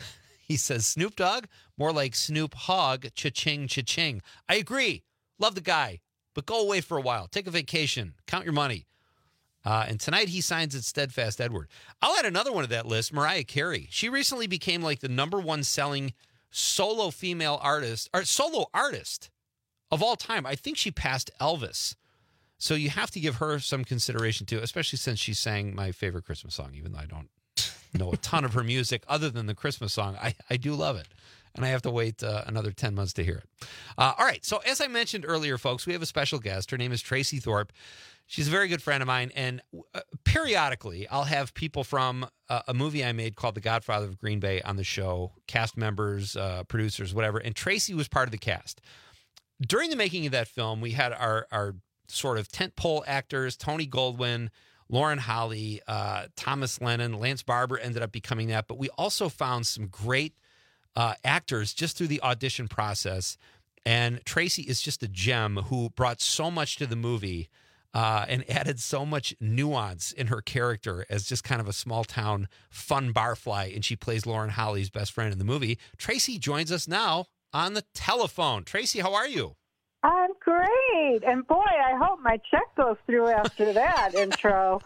He says Snoop Dogg, more like Snoop Hogg, cha-ching, cha-ching. I agree. Love the guy, but go away for a while. Take a vacation. Count your money. Uh, and tonight he signs at Steadfast Edward. I'll add another one to that list, Mariah Carey. She recently became like the number one selling solo female artist, or solo artist of all time. I think she passed Elvis. So you have to give her some consideration too, especially since she sang my favorite Christmas song, even though I don't know a ton of her music other than the Christmas song. I, I do love it. And I have to wait uh, another ten months to hear it. Uh, all right. So as I mentioned earlier, folks, we have a special guest. Her name is Tracy Thorpe. She's a very good friend of mine. And uh, periodically, I'll have people from uh, a movie I made called The Godfather of Green Bay on the show, cast members, uh, producers, whatever. And Tracy was part of the cast. During the making of that film, we had our, our sort of tentpole actors, Tony Goldwyn, Lauren Holly, uh, Thomas Lennon, Lance Barber ended up becoming that. But we also found some great Uh, actors just through the audition process. And Tracy is just a gem who brought so much to the movie uh, and added so much nuance in her character as just kind of a small town fun barfly. And she plays Lauren Holly's best friend in the movie. Tracy joins us now on the telephone. Tracy, how are you? I'm great. And boy, I hope my check goes through after that intro.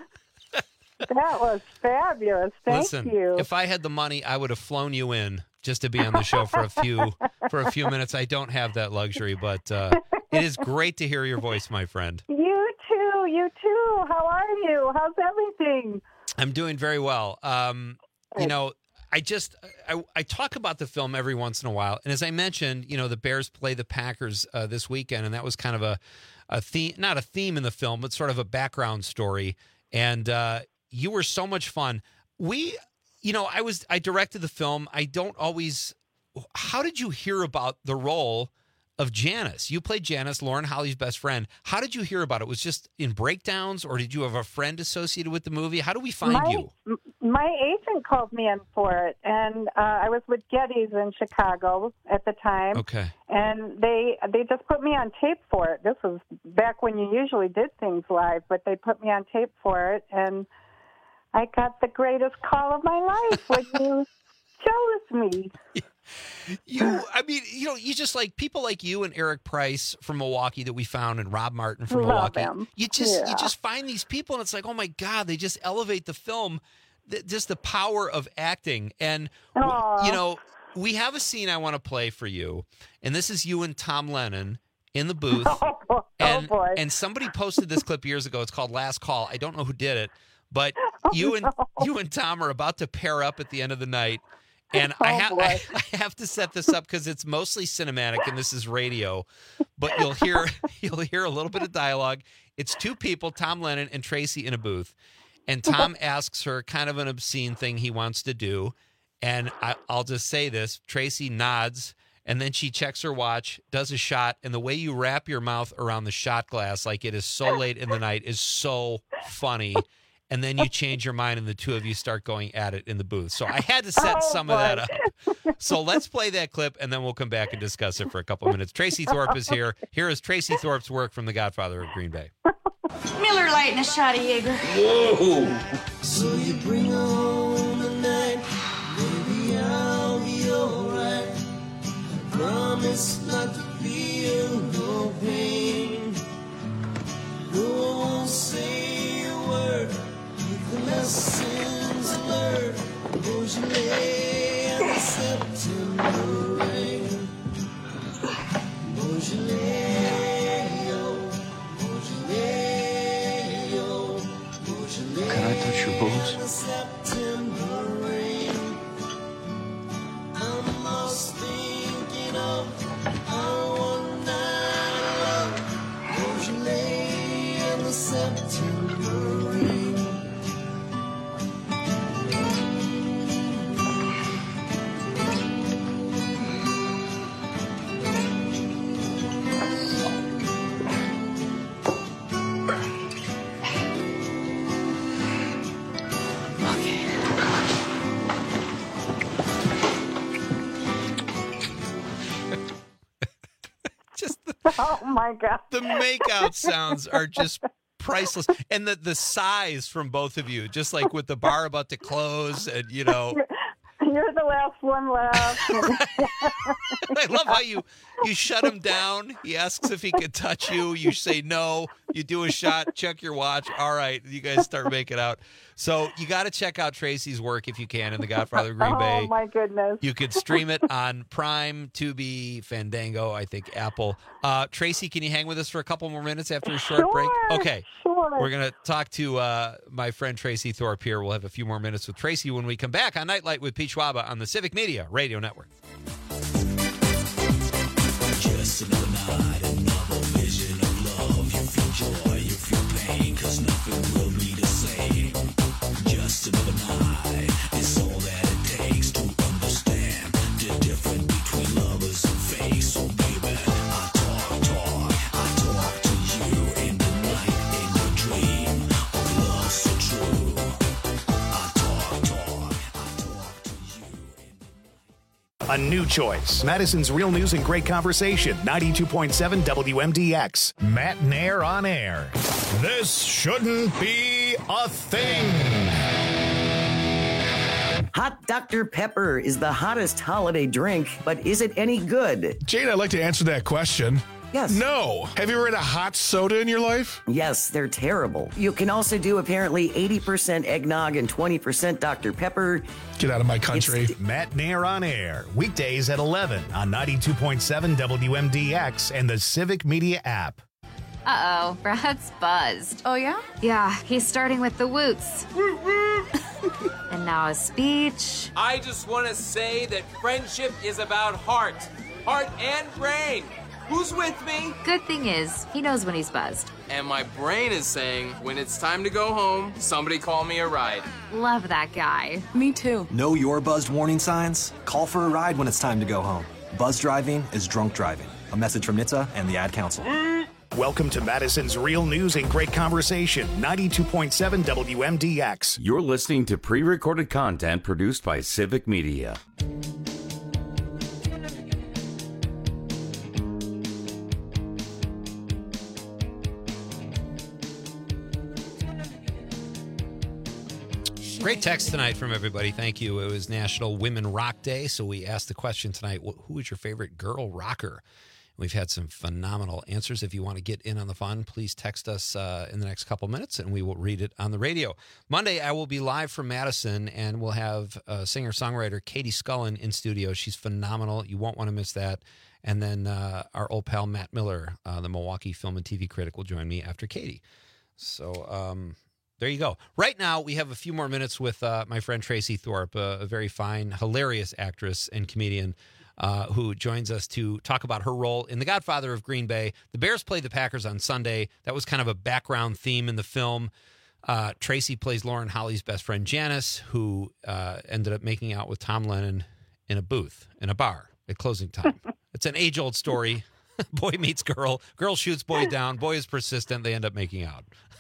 That was fabulous. Thank Listen, you. If I had the money, I would have flown you in just to be on the show for a few for a few minutes. I don't have that luxury, but uh, it is great to hear your voice, my friend. You too. You too. How are you? How's everything? I'm doing very well. Um, you know, I just I, I talk about the film every once in a while, and as I mentioned, you know, the Bears play the Packers uh, this weekend, and that was kind of a a theme, not a theme in the film, but sort of a background story. And uh, you were so much fun. We. You know, I was I directed the film. I don't always. How did you hear about the role of Janice. You played Janice, Lauren Holly's best friend. How did you hear about it? Was it just in breakdowns, or did you have a friend associated with the movie? How do we find my, you? m- My agent called me in for it, and uh, I was with Getty's in Chicago at the time. Okay. And they they just put me on tape for it. This was back when you usually did things live, but they put me on tape for it, and I got the greatest call of my life when you chose me. You, I mean, you know, you just like people like you and Eric Price from Milwaukee that we found, and Rob Martin from Love Milwaukee. him. You just, Yeah. you just find these people, and it's like, oh my God, they just elevate the film. Th- Just the power of acting, and w- Aw. you know, we have a scene I want to play for you, and this is you and Tom Lennon in the booth. Oh, boy. And, oh boy! and somebody posted this clip years ago. It's called Last Call. I don't know who did it, but Oh, you and no. you and Tom are about to pair up at the end of the night. And Oh, I, ha- boy. I, I have to set this up because it's mostly cinematic and this is radio. But you'll hear you'll hear a little bit of dialogue. It's two people, Tom Lennon and Tracy, in a booth. And Tom asks her kind of an obscene thing he wants to do. And I, I'll just say this. Tracy nods, and then she checks her watch, does a shot, and the way you wrap your mouth around the shot glass like it is so late in the night is so funny. And then you change your mind, and the two of you start going at it in the booth. So I had to set Oh, some boy. of that up. So let's play that clip, and then we'll come back and discuss it for a couple minutes. Tracy Thorpe is here. Here is Tracy Thorpe's work from The Godfather of Green Bay. Miller Lite and a shot of Jaeger. Whoa! So you bring on the night, maybe I'll be alright. I promise not to feel no pain. No, I won't say a word. Keep the lessons alert. Beaujolais and the September rain. Beaujolais, oh, Beaujolais, oh, Beaujolais. Can I touch your boobs? and the September rain. I'm lost thinking of our one night love. Beaujolais and the September rain. Oh my God! The makeout sounds are just priceless. And the, the sighs from both of you, just like with the bar about to close, and, you know. You're the last one left. I love how you you shut him down. He asks if he could touch you. You say no. You do a shot. Check your watch. All right, you guys start making out. So you got to check out Tracy's work if you can in The Godfather of Green Oh Bay. my goodness! You could stream it on Prime, Tubi, Fandango, I think Apple. Uh, Tracy, can you hang with us for a couple more minutes after a short Sure, break? Okay. sure. We're going to talk to uh, my friend Tracy Thorpe here. We'll have a few more minutes with Tracy when we come back on Nightlight with Pete Schwaba on the Civic Media Radio Network. Just another night, another vision of love. You feel joy, you feel pain, 'cause nothing will be the same. Just another night is all that it takes to understand the difference between lovers and fake. So baby, I talk, talk, I talk to you in the night, in your dream of love so true. I talk, talk, I talk to you. A new choice. Madison's Real News and Great Conversation. ninety-two point seven W M D X. Matt Nair on air. This shouldn't be a thing. Hot Doctor Pepper is the hottest holiday drink, but is it any good? Jane, I'd like to answer that question. Yes. No. Have you ever had a hot soda in your life? Yes, they're terrible. You can also do apparently eighty percent eggnog and twenty percent Doctor Pepper. Get out of my country. Matt Nair on air. Weekdays at eleven on ninety-two point seven W M D X and the Civic Media app. Uh-oh, Brad's buzzed. Oh, yeah? Yeah, he's starting with the woots. And now a speech. I just want to say that friendship is about heart. Heart and brain. Who's with me? Good thing is, he knows when he's buzzed. And my brain is saying, when it's time to go home, somebody call me a ride. Love that guy. Me too. Know your buzzed warning signs? Call for a ride when it's time to go home. Buzz driving is drunk driving. A message from N H T S A and the Ad Council. Welcome to Madison's Real News and Great Conversation, ninety-two point seven W M D X. You're listening to pre-recorded content produced by Civic Media. Great text tonight from everybody. Thank you. It was National Women Rock Day, so we asked the question tonight, who is your favorite girl rocker? We've had some phenomenal answers. If you want to get in on the fun, please text us uh, in the next couple minutes, and we will read it on the radio. Monday, I will be live from Madison, and we'll have uh, singer-songwriter Katie Scullen in studio. She's phenomenal. You won't want to miss that. And then uh, our old pal Matt Miller, uh, the Milwaukee film and T V critic, will join me after Katie. So... Um, There you go. Right now, we have a few more minutes with uh, my friend Tracy Thorpe, a, a very fine, hilarious actress and comedian uh, who joins us to talk about her role in The Godfather of Green Bay. The Bears played the Packers on Sunday. That was kind of a background theme in the film. Uh, Tracy plays Lauren Holly's best friend Janice, who uh, ended up making out with Tom Lennon in a booth, in a bar at closing time. It's an age-old story. Boy meets girl. Girl shoots boy down. Boy is persistent. They end up making out.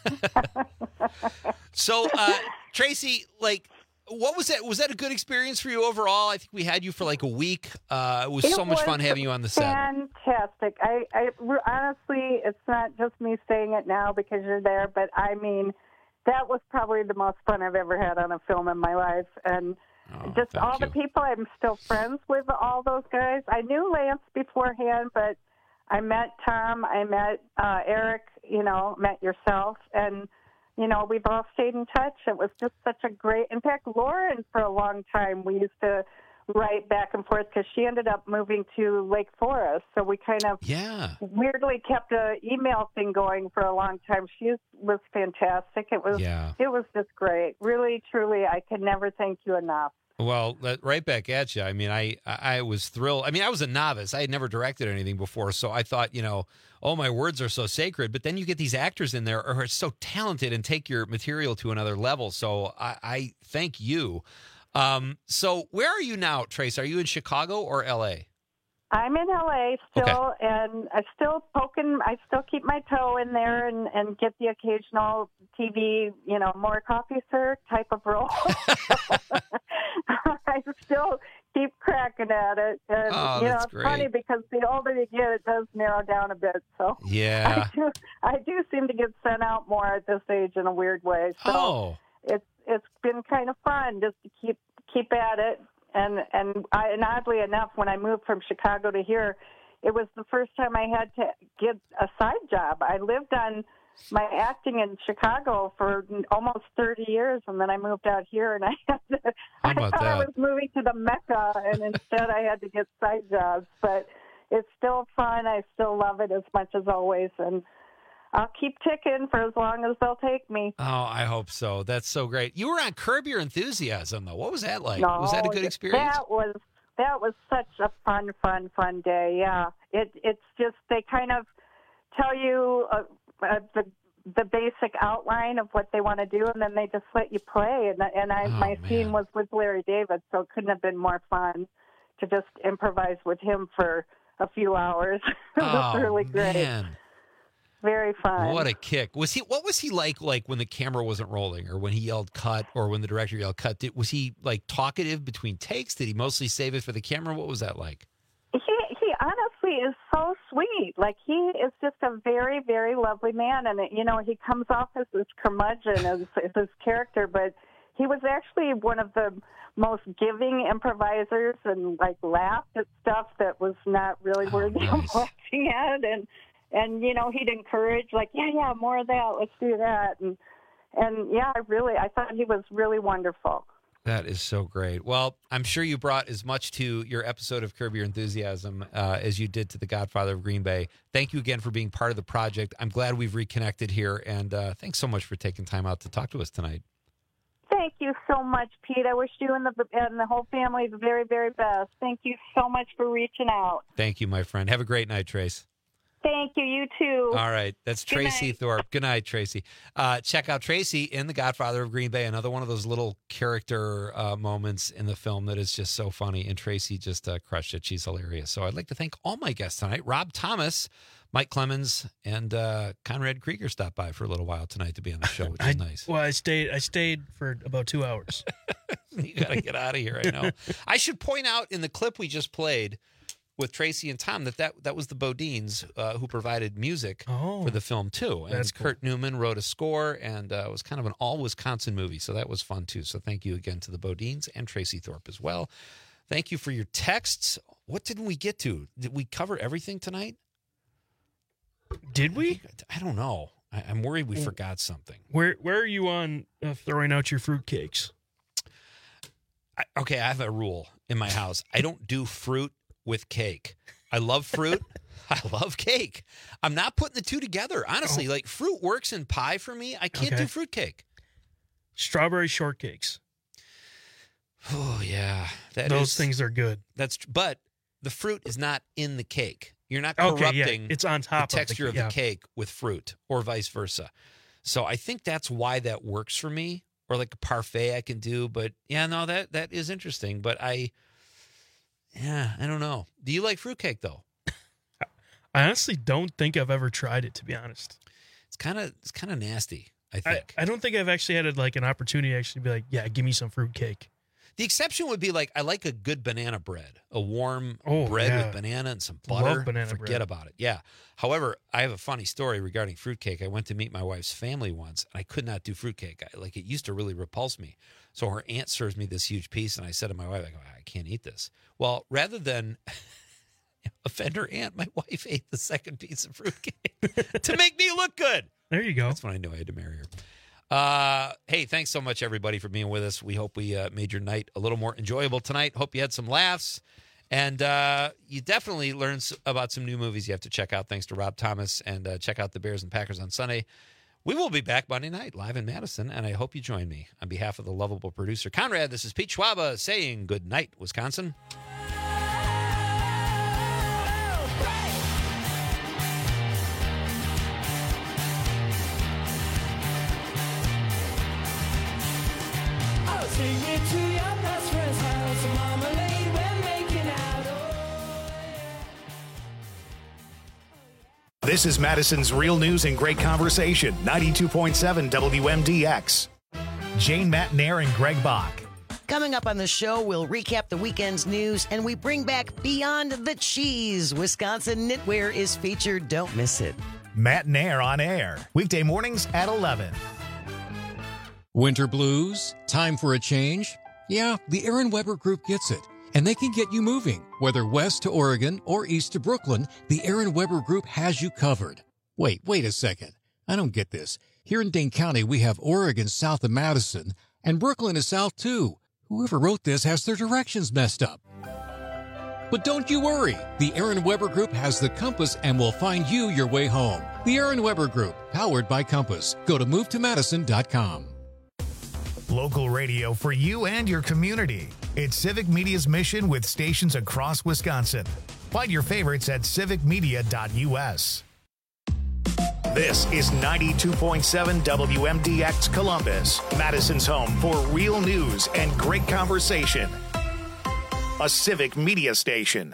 So, uh, Tracy, like, what was that? Was that a good experience for you overall? I think we had you for like a week. Uh, it was It so much was fun having you on the set. Fantastic. I, I honestly, it's not just me saying it now because you're there, but I mean, that was probably the most fun I've ever had on a film in my life. And Oh, just all the people, I'm still friends with all those guys. I knew Lance beforehand, but I met Tom, I met uh, Eric, you know, met yourself, and, you know, we've all stayed in touch. It was just such a great, in fact, Lauren, for a long time, we used to write back and forth because she ended up moving to Lake Forest, so we kind of yeah. weirdly kept a email thing going for a long time. She was fantastic. It was, Yeah. it was just great. Really, truly, I can never thank you enough. Well, that- right back at you. I mean, I, I was thrilled. I mean, I was a novice. I had never directed anything before, so I thought, you know, oh, my words are so sacred. But then you get these actors in there who are so talented and take your material to another level. So I, I thank you. Um, so where are you now, Trace? Are you in Chicago or L A? I'm in L A still, Okay. and I still poking. I still keep my toe in there and, and get the occasional T V, you know, more coffee, sir, type of role. I still keep cracking at it, and Oh, you know, that's it's great. funny because the older you get, it does narrow down a bit. So Yeah. I do, I do seem to get sent out more at this age in a weird way. So Oh. it's it's been kind of fun just to keep keep at it. And and I and oddly enough, when I moved from Chicago to here, it was the first time I had to get a side job. I lived on my acting in Chicago for almost thirty years, and then I moved out here, and I had to, How I about thought I that? was moving to the Mecca, and instead I had to get side jobs. But it's still fun. I still love it as much as always, and I'll keep ticking for as long as they'll take me. Oh, I hope so. That's so great. You were on Curb Your Enthusiasm, though. What was that like? No, was that a good experience? That was that was such a fun, fun, fun day. Yeah, it it's just they kind of tell you uh, uh, the the basic outline of what they want to do, and then they just let you play. And and I Oh, my scene was with Larry David, so it couldn't have been more fun to just improvise with him for a few hours. It was Oh, really great. man. Very fun. What a kick. Was he what was he like like when the camera wasn't rolling or when he yelled cut or when the director yelled cut? Did, was he like talkative between takes? Did he mostly save it for the camera? What was that like? He he honestly is so sweet. Like he is just a very very lovely man, and you know he comes off as this curmudgeon as, as his character, but he was actually one of the most giving improvisers and like laughed at stuff that was not really worthy nice. of laughing at, and and you know he'd encourage like yeah yeah more of that, let's do that, and and yeah I really I thought he was really wonderful. That is so great. Well, I'm sure you brought as much to your episode of Curb Your Enthusiasm uh, as you did to The Godfather of Green Bay. Thank you again for being part of the project. I'm glad we've reconnected here, and uh, thanks so much for taking time out to talk to us tonight. Thank you so much, Pete. I wish you and the and the whole family the very, very best. Thank you so much for reaching out. Thank you, my friend. Have a great night, Trace. Thank you. You too. All right. That's Good Tracy night. Thorpe. Good night, Tracy. Uh, check out Tracy in The Godfather of Green Bay, another one of those little character uh, moments in the film that is just so funny. And Tracy just uh, crushed it. She's hilarious. So I'd like to thank all my guests tonight. Rob Thomas, Mike Clemens, and uh, Conrad Krieger stopped by for a little while tonight to be on the show, which is I, nice. Well, I stayed. I stayed for about two hours. You got to get out of here. I know. I should point out in the clip we just played with Tracy and Tom that that, that was the Bodines uh, who provided music oh, for the film too. And that's Kurt cool. Newman wrote a score, and uh, it was kind of an all Wisconsin movie. So that was fun too. So thank you again to the Bodines and Tracy Thorpe as well. Thank you for your texts. What didn't we get to? Did we cover everything tonight? Did we? I don't know. I, I'm worried we forgot something. Where Where are you on uh, throwing out your fruitcakes? I, okay, I have a rule in my house. I don't do fruit with cake. I love fruit. I love cake. I'm not putting the two together. Honestly, oh. like fruit works in pie for me. I can't okay. do fruit cake. Strawberry shortcakes. Oh yeah, that those is, things are good. That's but the fruit is not in the cake. You're not okay, corrupting yeah. It's on top the texture of the, of the yeah. cake with fruit, or vice versa. So I think that's why that works for me. Or like a parfait I can do, but yeah, no, that that is interesting. But I, yeah, I don't know. Do you like fruitcake though? I honestly don't think I've ever tried it. To be honest, it's kind of it's kind of nasty. I think. I, I don't think I've actually had like an opportunity to actually be like, yeah, give me some fruitcake. The exception would be like I like a good banana bread, a warm oh, bread yeah. with banana and some butter. Love banana Forget bread. about it. Yeah. However, I have a funny story regarding fruitcake. I went to meet my wife's family once, and I could not do fruitcake. I, like it used to really repulse me. So her aunt serves me this huge piece, and I said to my wife, I go, I can't eat this. Well, rather than offend her aunt, my wife ate the second piece of fruitcake to make me look good. There you go. That's when I knew I had to marry her. Uh, hey, thanks so much, everybody, for being with us. We hope we uh, made your night a little more enjoyable tonight. Hope you had some laughs. And uh, you definitely learned about some new movies you have to check out, thanks to Rob Thomas. And uh, check out the Bears and Packers on Sunday. We will be back Monday night, live in Madison, and I hope you join me. On behalf of the lovable producer, Conrad, this is Pete Schwaba saying good night, Wisconsin. Take me to your best friend's house, marmalade, we're making out. Oh. This is Madison's Real News and Great Conversation, ninety-two point seven W M D X. Jane Matnair and Greg Bach. Coming up on the show, we'll recap the weekend's news and we bring back Beyond the Cheese. Wisconsin Knitwear is featured. Don't miss it. Matnair on air, weekday mornings at eleven. Winter blues? Time for a change? Yeah, the Aaron Weber Group gets it. And they can get you moving. Whether west to Oregon or east to Brooklyn, the Aaron Weber Group has you covered. Wait, wait a second. I don't get this. Here in Dane County, we have Oregon south of Madison, and Brooklyn is south too. Whoever wrote this has their directions messed up. But don't you worry. The Aaron Weber Group has the compass and will find you your way home. The Aaron Weber Group, powered by Compass. Go to move to madison dot com. Local radio for you and your community. It's Civic Media's mission with stations across Wisconsin. Find your favorites at civic media dot U S. This is ninety-two point seven W M D X Columbus, Madison's home for real news and great conversation. A Civic Media station.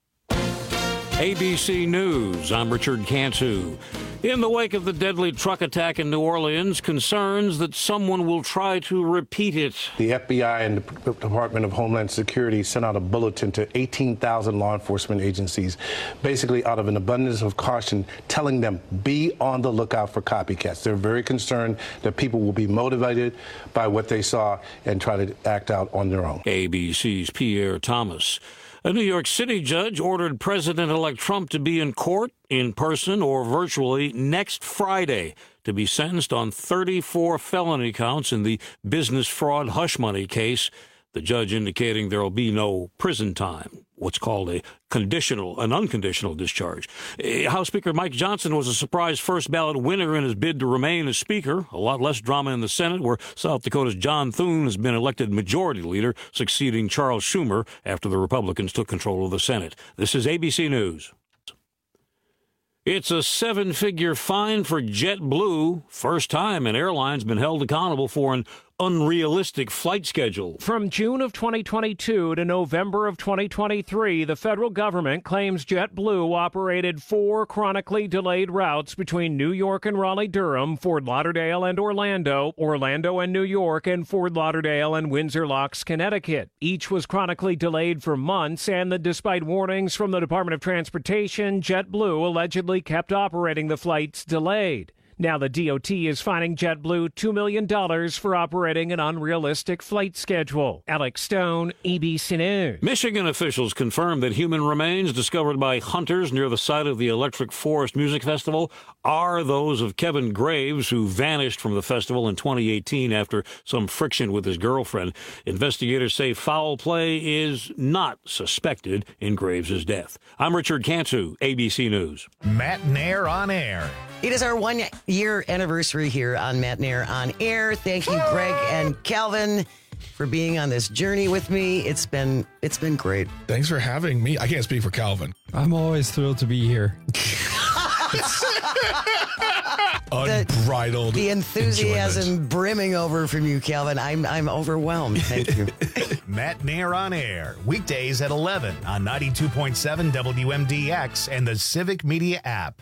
A B C News, I'm Richard Cantu. In the wake of the deadly truck attack in New Orleans, concerns that someone will try to repeat it. The F B I and the Department of Homeland Security sent out a bulletin to eighteen thousand law enforcement agencies, basically out of an abundance of caution, telling them be on the lookout for copycats. They're very concerned that people will be motivated by what they saw and try to act out on their own. A B C's Pierre Thomas. A New York City judge ordered President-elect Trump to be in court, in person or virtually, next Friday to be sentenced on thirty-four felony counts in the business fraud hush money case, the judge indicating there will be no prison time, what's called a conditional, an unconditional discharge. House Speaker Mike Johnson was a surprise first ballot winner in his bid to remain as Speaker. A lot less drama in the Senate, where South Dakota's John Thune has been elected Majority Leader, succeeding Charles Schumer after the Republicans took control of the Senate. This is A B C News. It's a seven-figure fine for JetBlue. First time an airline's been held accountable for an unrealistic flight schedule. From June of twenty twenty-two to November of twenty twenty-three, the federal government claims JetBlue operated four chronically delayed routes between New York and Raleigh-Durham, Fort Lauderdale and Orlando, Orlando and New York, and Fort Lauderdale and Windsor Locks, Connecticut. Each was chronically delayed for months, and that despite warnings from the Department of Transportation, JetBlue allegedly kept operating the flights delayed. Now the D O T is fining JetBlue two million dollars for operating an unrealistic flight schedule. Alex Stone, A B C News. Michigan officials confirmed that human remains discovered by hunters near the site of the Electric Forest Music Festival are those of Kevin Graves, who vanished from the festival in twenty eighteen after some friction with his girlfriend. Investigators say foul play is not suspected in Graves' death. I'm Richard Cantu, A B C News. Matt Nair on air. It is our one-year anniversary here on Matt Nair on Air. Thank you, Greg and Calvin, for being on this journey with me. It's been it's been great. Thanks for having me. I can't speak for Calvin. I'm always thrilled to be here. Unbridled. The, the enthusiasm enjoyment. brimming over from you, Calvin. I'm I'm overwhelmed. Thank you. Matt Nair on air, weekdays at eleven on ninety-two point seven W M D X and the Civic Media app.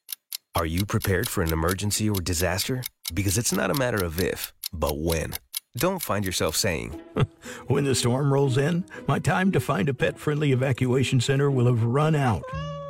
Are you prepared for an emergency or disaster? Because it's not a matter of if, but when. Don't find yourself saying, when the storm rolls in, my time to find a pet-friendly evacuation center will have run out.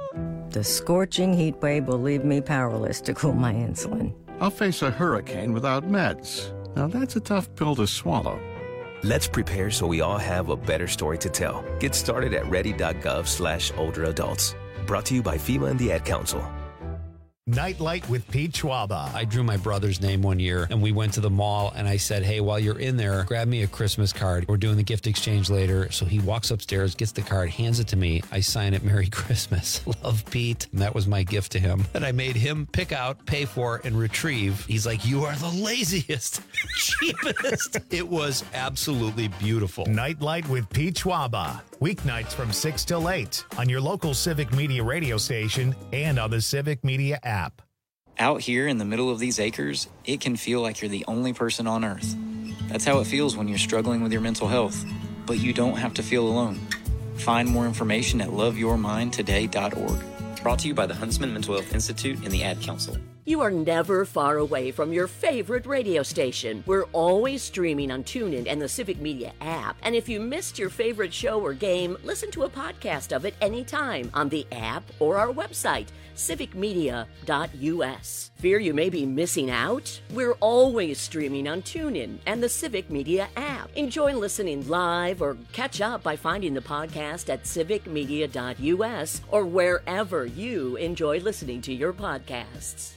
The scorching heat wave will leave me powerless to cool my insulin. I'll face a hurricane without meds. Now that's a tough pill to swallow. Let's prepare so we all have a better story to tell. Get started at ready.gov slash older adults. Brought to you by FEMA and the Ad Council. Nightlight with Pete Schwaba. I drew my brother's name one year, and we went to the mall, and I said, hey, while you're in there, grab me a Christmas card. We're doing the gift exchange later. So he walks upstairs, gets the card, hands it to me. I sign it, Merry Christmas. Love, Pete. And that was my gift to him. And I made him pick out, pay for, and retrieve. He's like, you are the laziest, cheapest. It was absolutely beautiful. Nightlight with Pete Schwaba. Weeknights from six till eight on your local Civic Media radio station and on the Civic Media app. Out here in the middle of these acres, it can feel like you're the only person on Earth. That's how it feels when you're struggling with your mental health. But you don't have to feel alone. Find more information at love your mind today dot org. Brought to you by the Huntsman Mental Health Institute and the Ad Council. You are never far away from your favorite radio station. We're always streaming on TuneIn and the Civic Media app. And if you missed your favorite show or game, listen to a podcast of it anytime on the app or our website, civic media dot U S. Fear you may be missing out? We're always streaming on TuneIn and the Civic Media app. Enjoy listening live or catch up by finding the podcast at civic media dot U S or wherever you enjoy listening to your podcasts.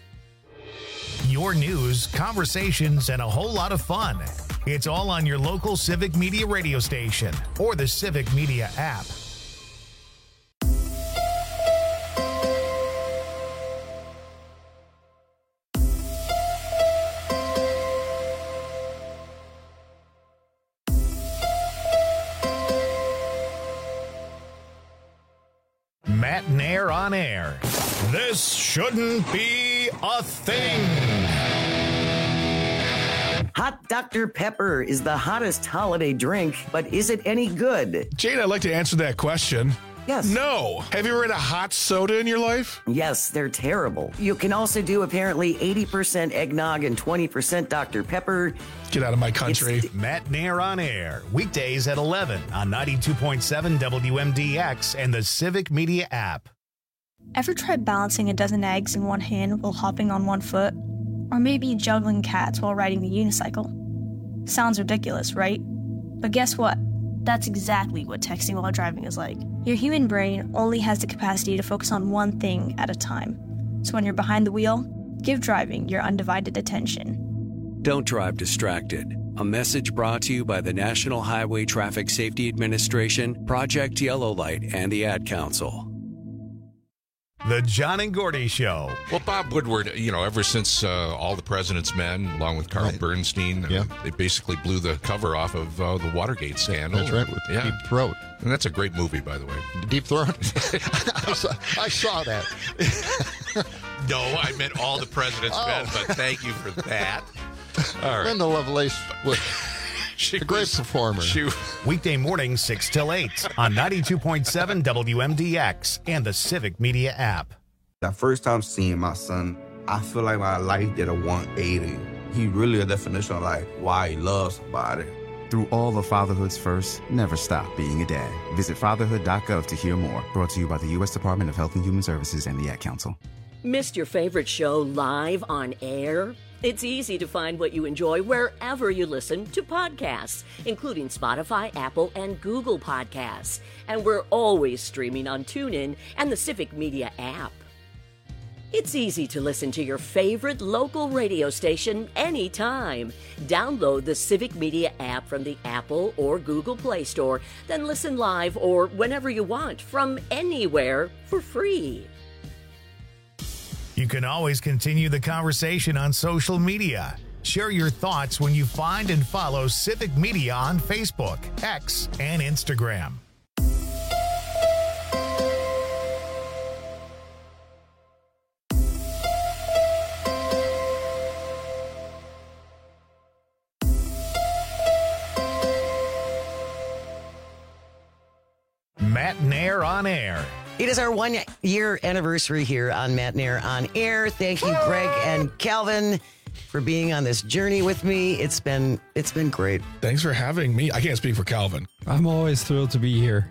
Your news, conversations, and a whole lot of fun. It's all on your local Civic Media radio station or the Civic Media app. Matt Nair on air. This shouldn't be a thing. Hot Doctor Pepper is the hottest holiday drink, but is it any good? Jane, I'd like to answer that question. Yes. No. Have you ever had a hot soda in your life? Yes, they're terrible. You can also do apparently eighty percent eggnog and twenty percent Doctor Pepper. Get out of my country. It's Matt Nair on air, weekdays at eleven on ninety-two point seven W M D X and the Civic Media app. Ever tried balancing a dozen eggs in one hand while hopping on one foot? Or maybe juggling cats while riding the unicycle? Sounds ridiculous, right? But guess what? That's exactly what texting while driving is like. Your human brain only has the capacity to focus on one thing at a time. So when you're behind the wheel, give driving your undivided attention. Don't drive distracted. A message brought to you by the National Highway Traffic Safety Administration, Project Yellow Light, and the Ad Council. The John and Gordy Show. Well, Bob Woodward, you know, ever since uh, All the President's Men, along with Carl Bernstein, Yeah. uh, they basically blew the cover off of uh, the Watergate scandal. That's right, with yeah. Deep Throat. And that's a great movie, by the way. Deep Throat? I, saw, I saw that. No, I meant All the President's Oh. Men, but thank you for that. All right. Linda Lovelace was She a great was- performer. She, Weekday mornings six till eight on ninety-two point seven W M D X and the Civic Media app. The first time seeing my son, I feel like my life did a one eighty. He really a definition of like why he loves somebody. Through all of fatherhood's first, never stop being a dad. Visit fatherhood dot gov to hear more. Brought to you by the U S Department of Health and Human Services and the Ad Council. Missed your favorite show live on air? It's easy to find what you enjoy wherever you listen to podcasts, including Spotify, Apple, and Google Podcasts. And we're always streaming on TuneIn and the Civic Media app. It's easy to listen to your favorite local radio station anytime. Download the Civic Media app from the Apple or Google Play Store, then listen live or whenever you want from anywhere for free. You can always continue the conversation on social media. Share your thoughts when you find and follow Civic Media on Facebook, X, and Instagram. Matt Nair on air. It is our one year anniversary here on Matt Nair on air. Thank you, Greg and Calvin, for being on this journey with me. It's been it's been great. Thanks for having me. I can't speak for Calvin. I'm always thrilled to be here.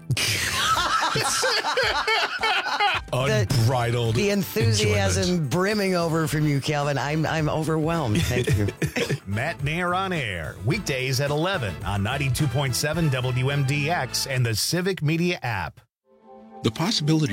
Unbridled The enthusiasm enjoyment. brimming over from you, Calvin. I'm I'm overwhelmed. Thank you. Matt Nair on air. Weekdays at eleven on ninety-two point seven W M D X and the Civic Media app. the possibility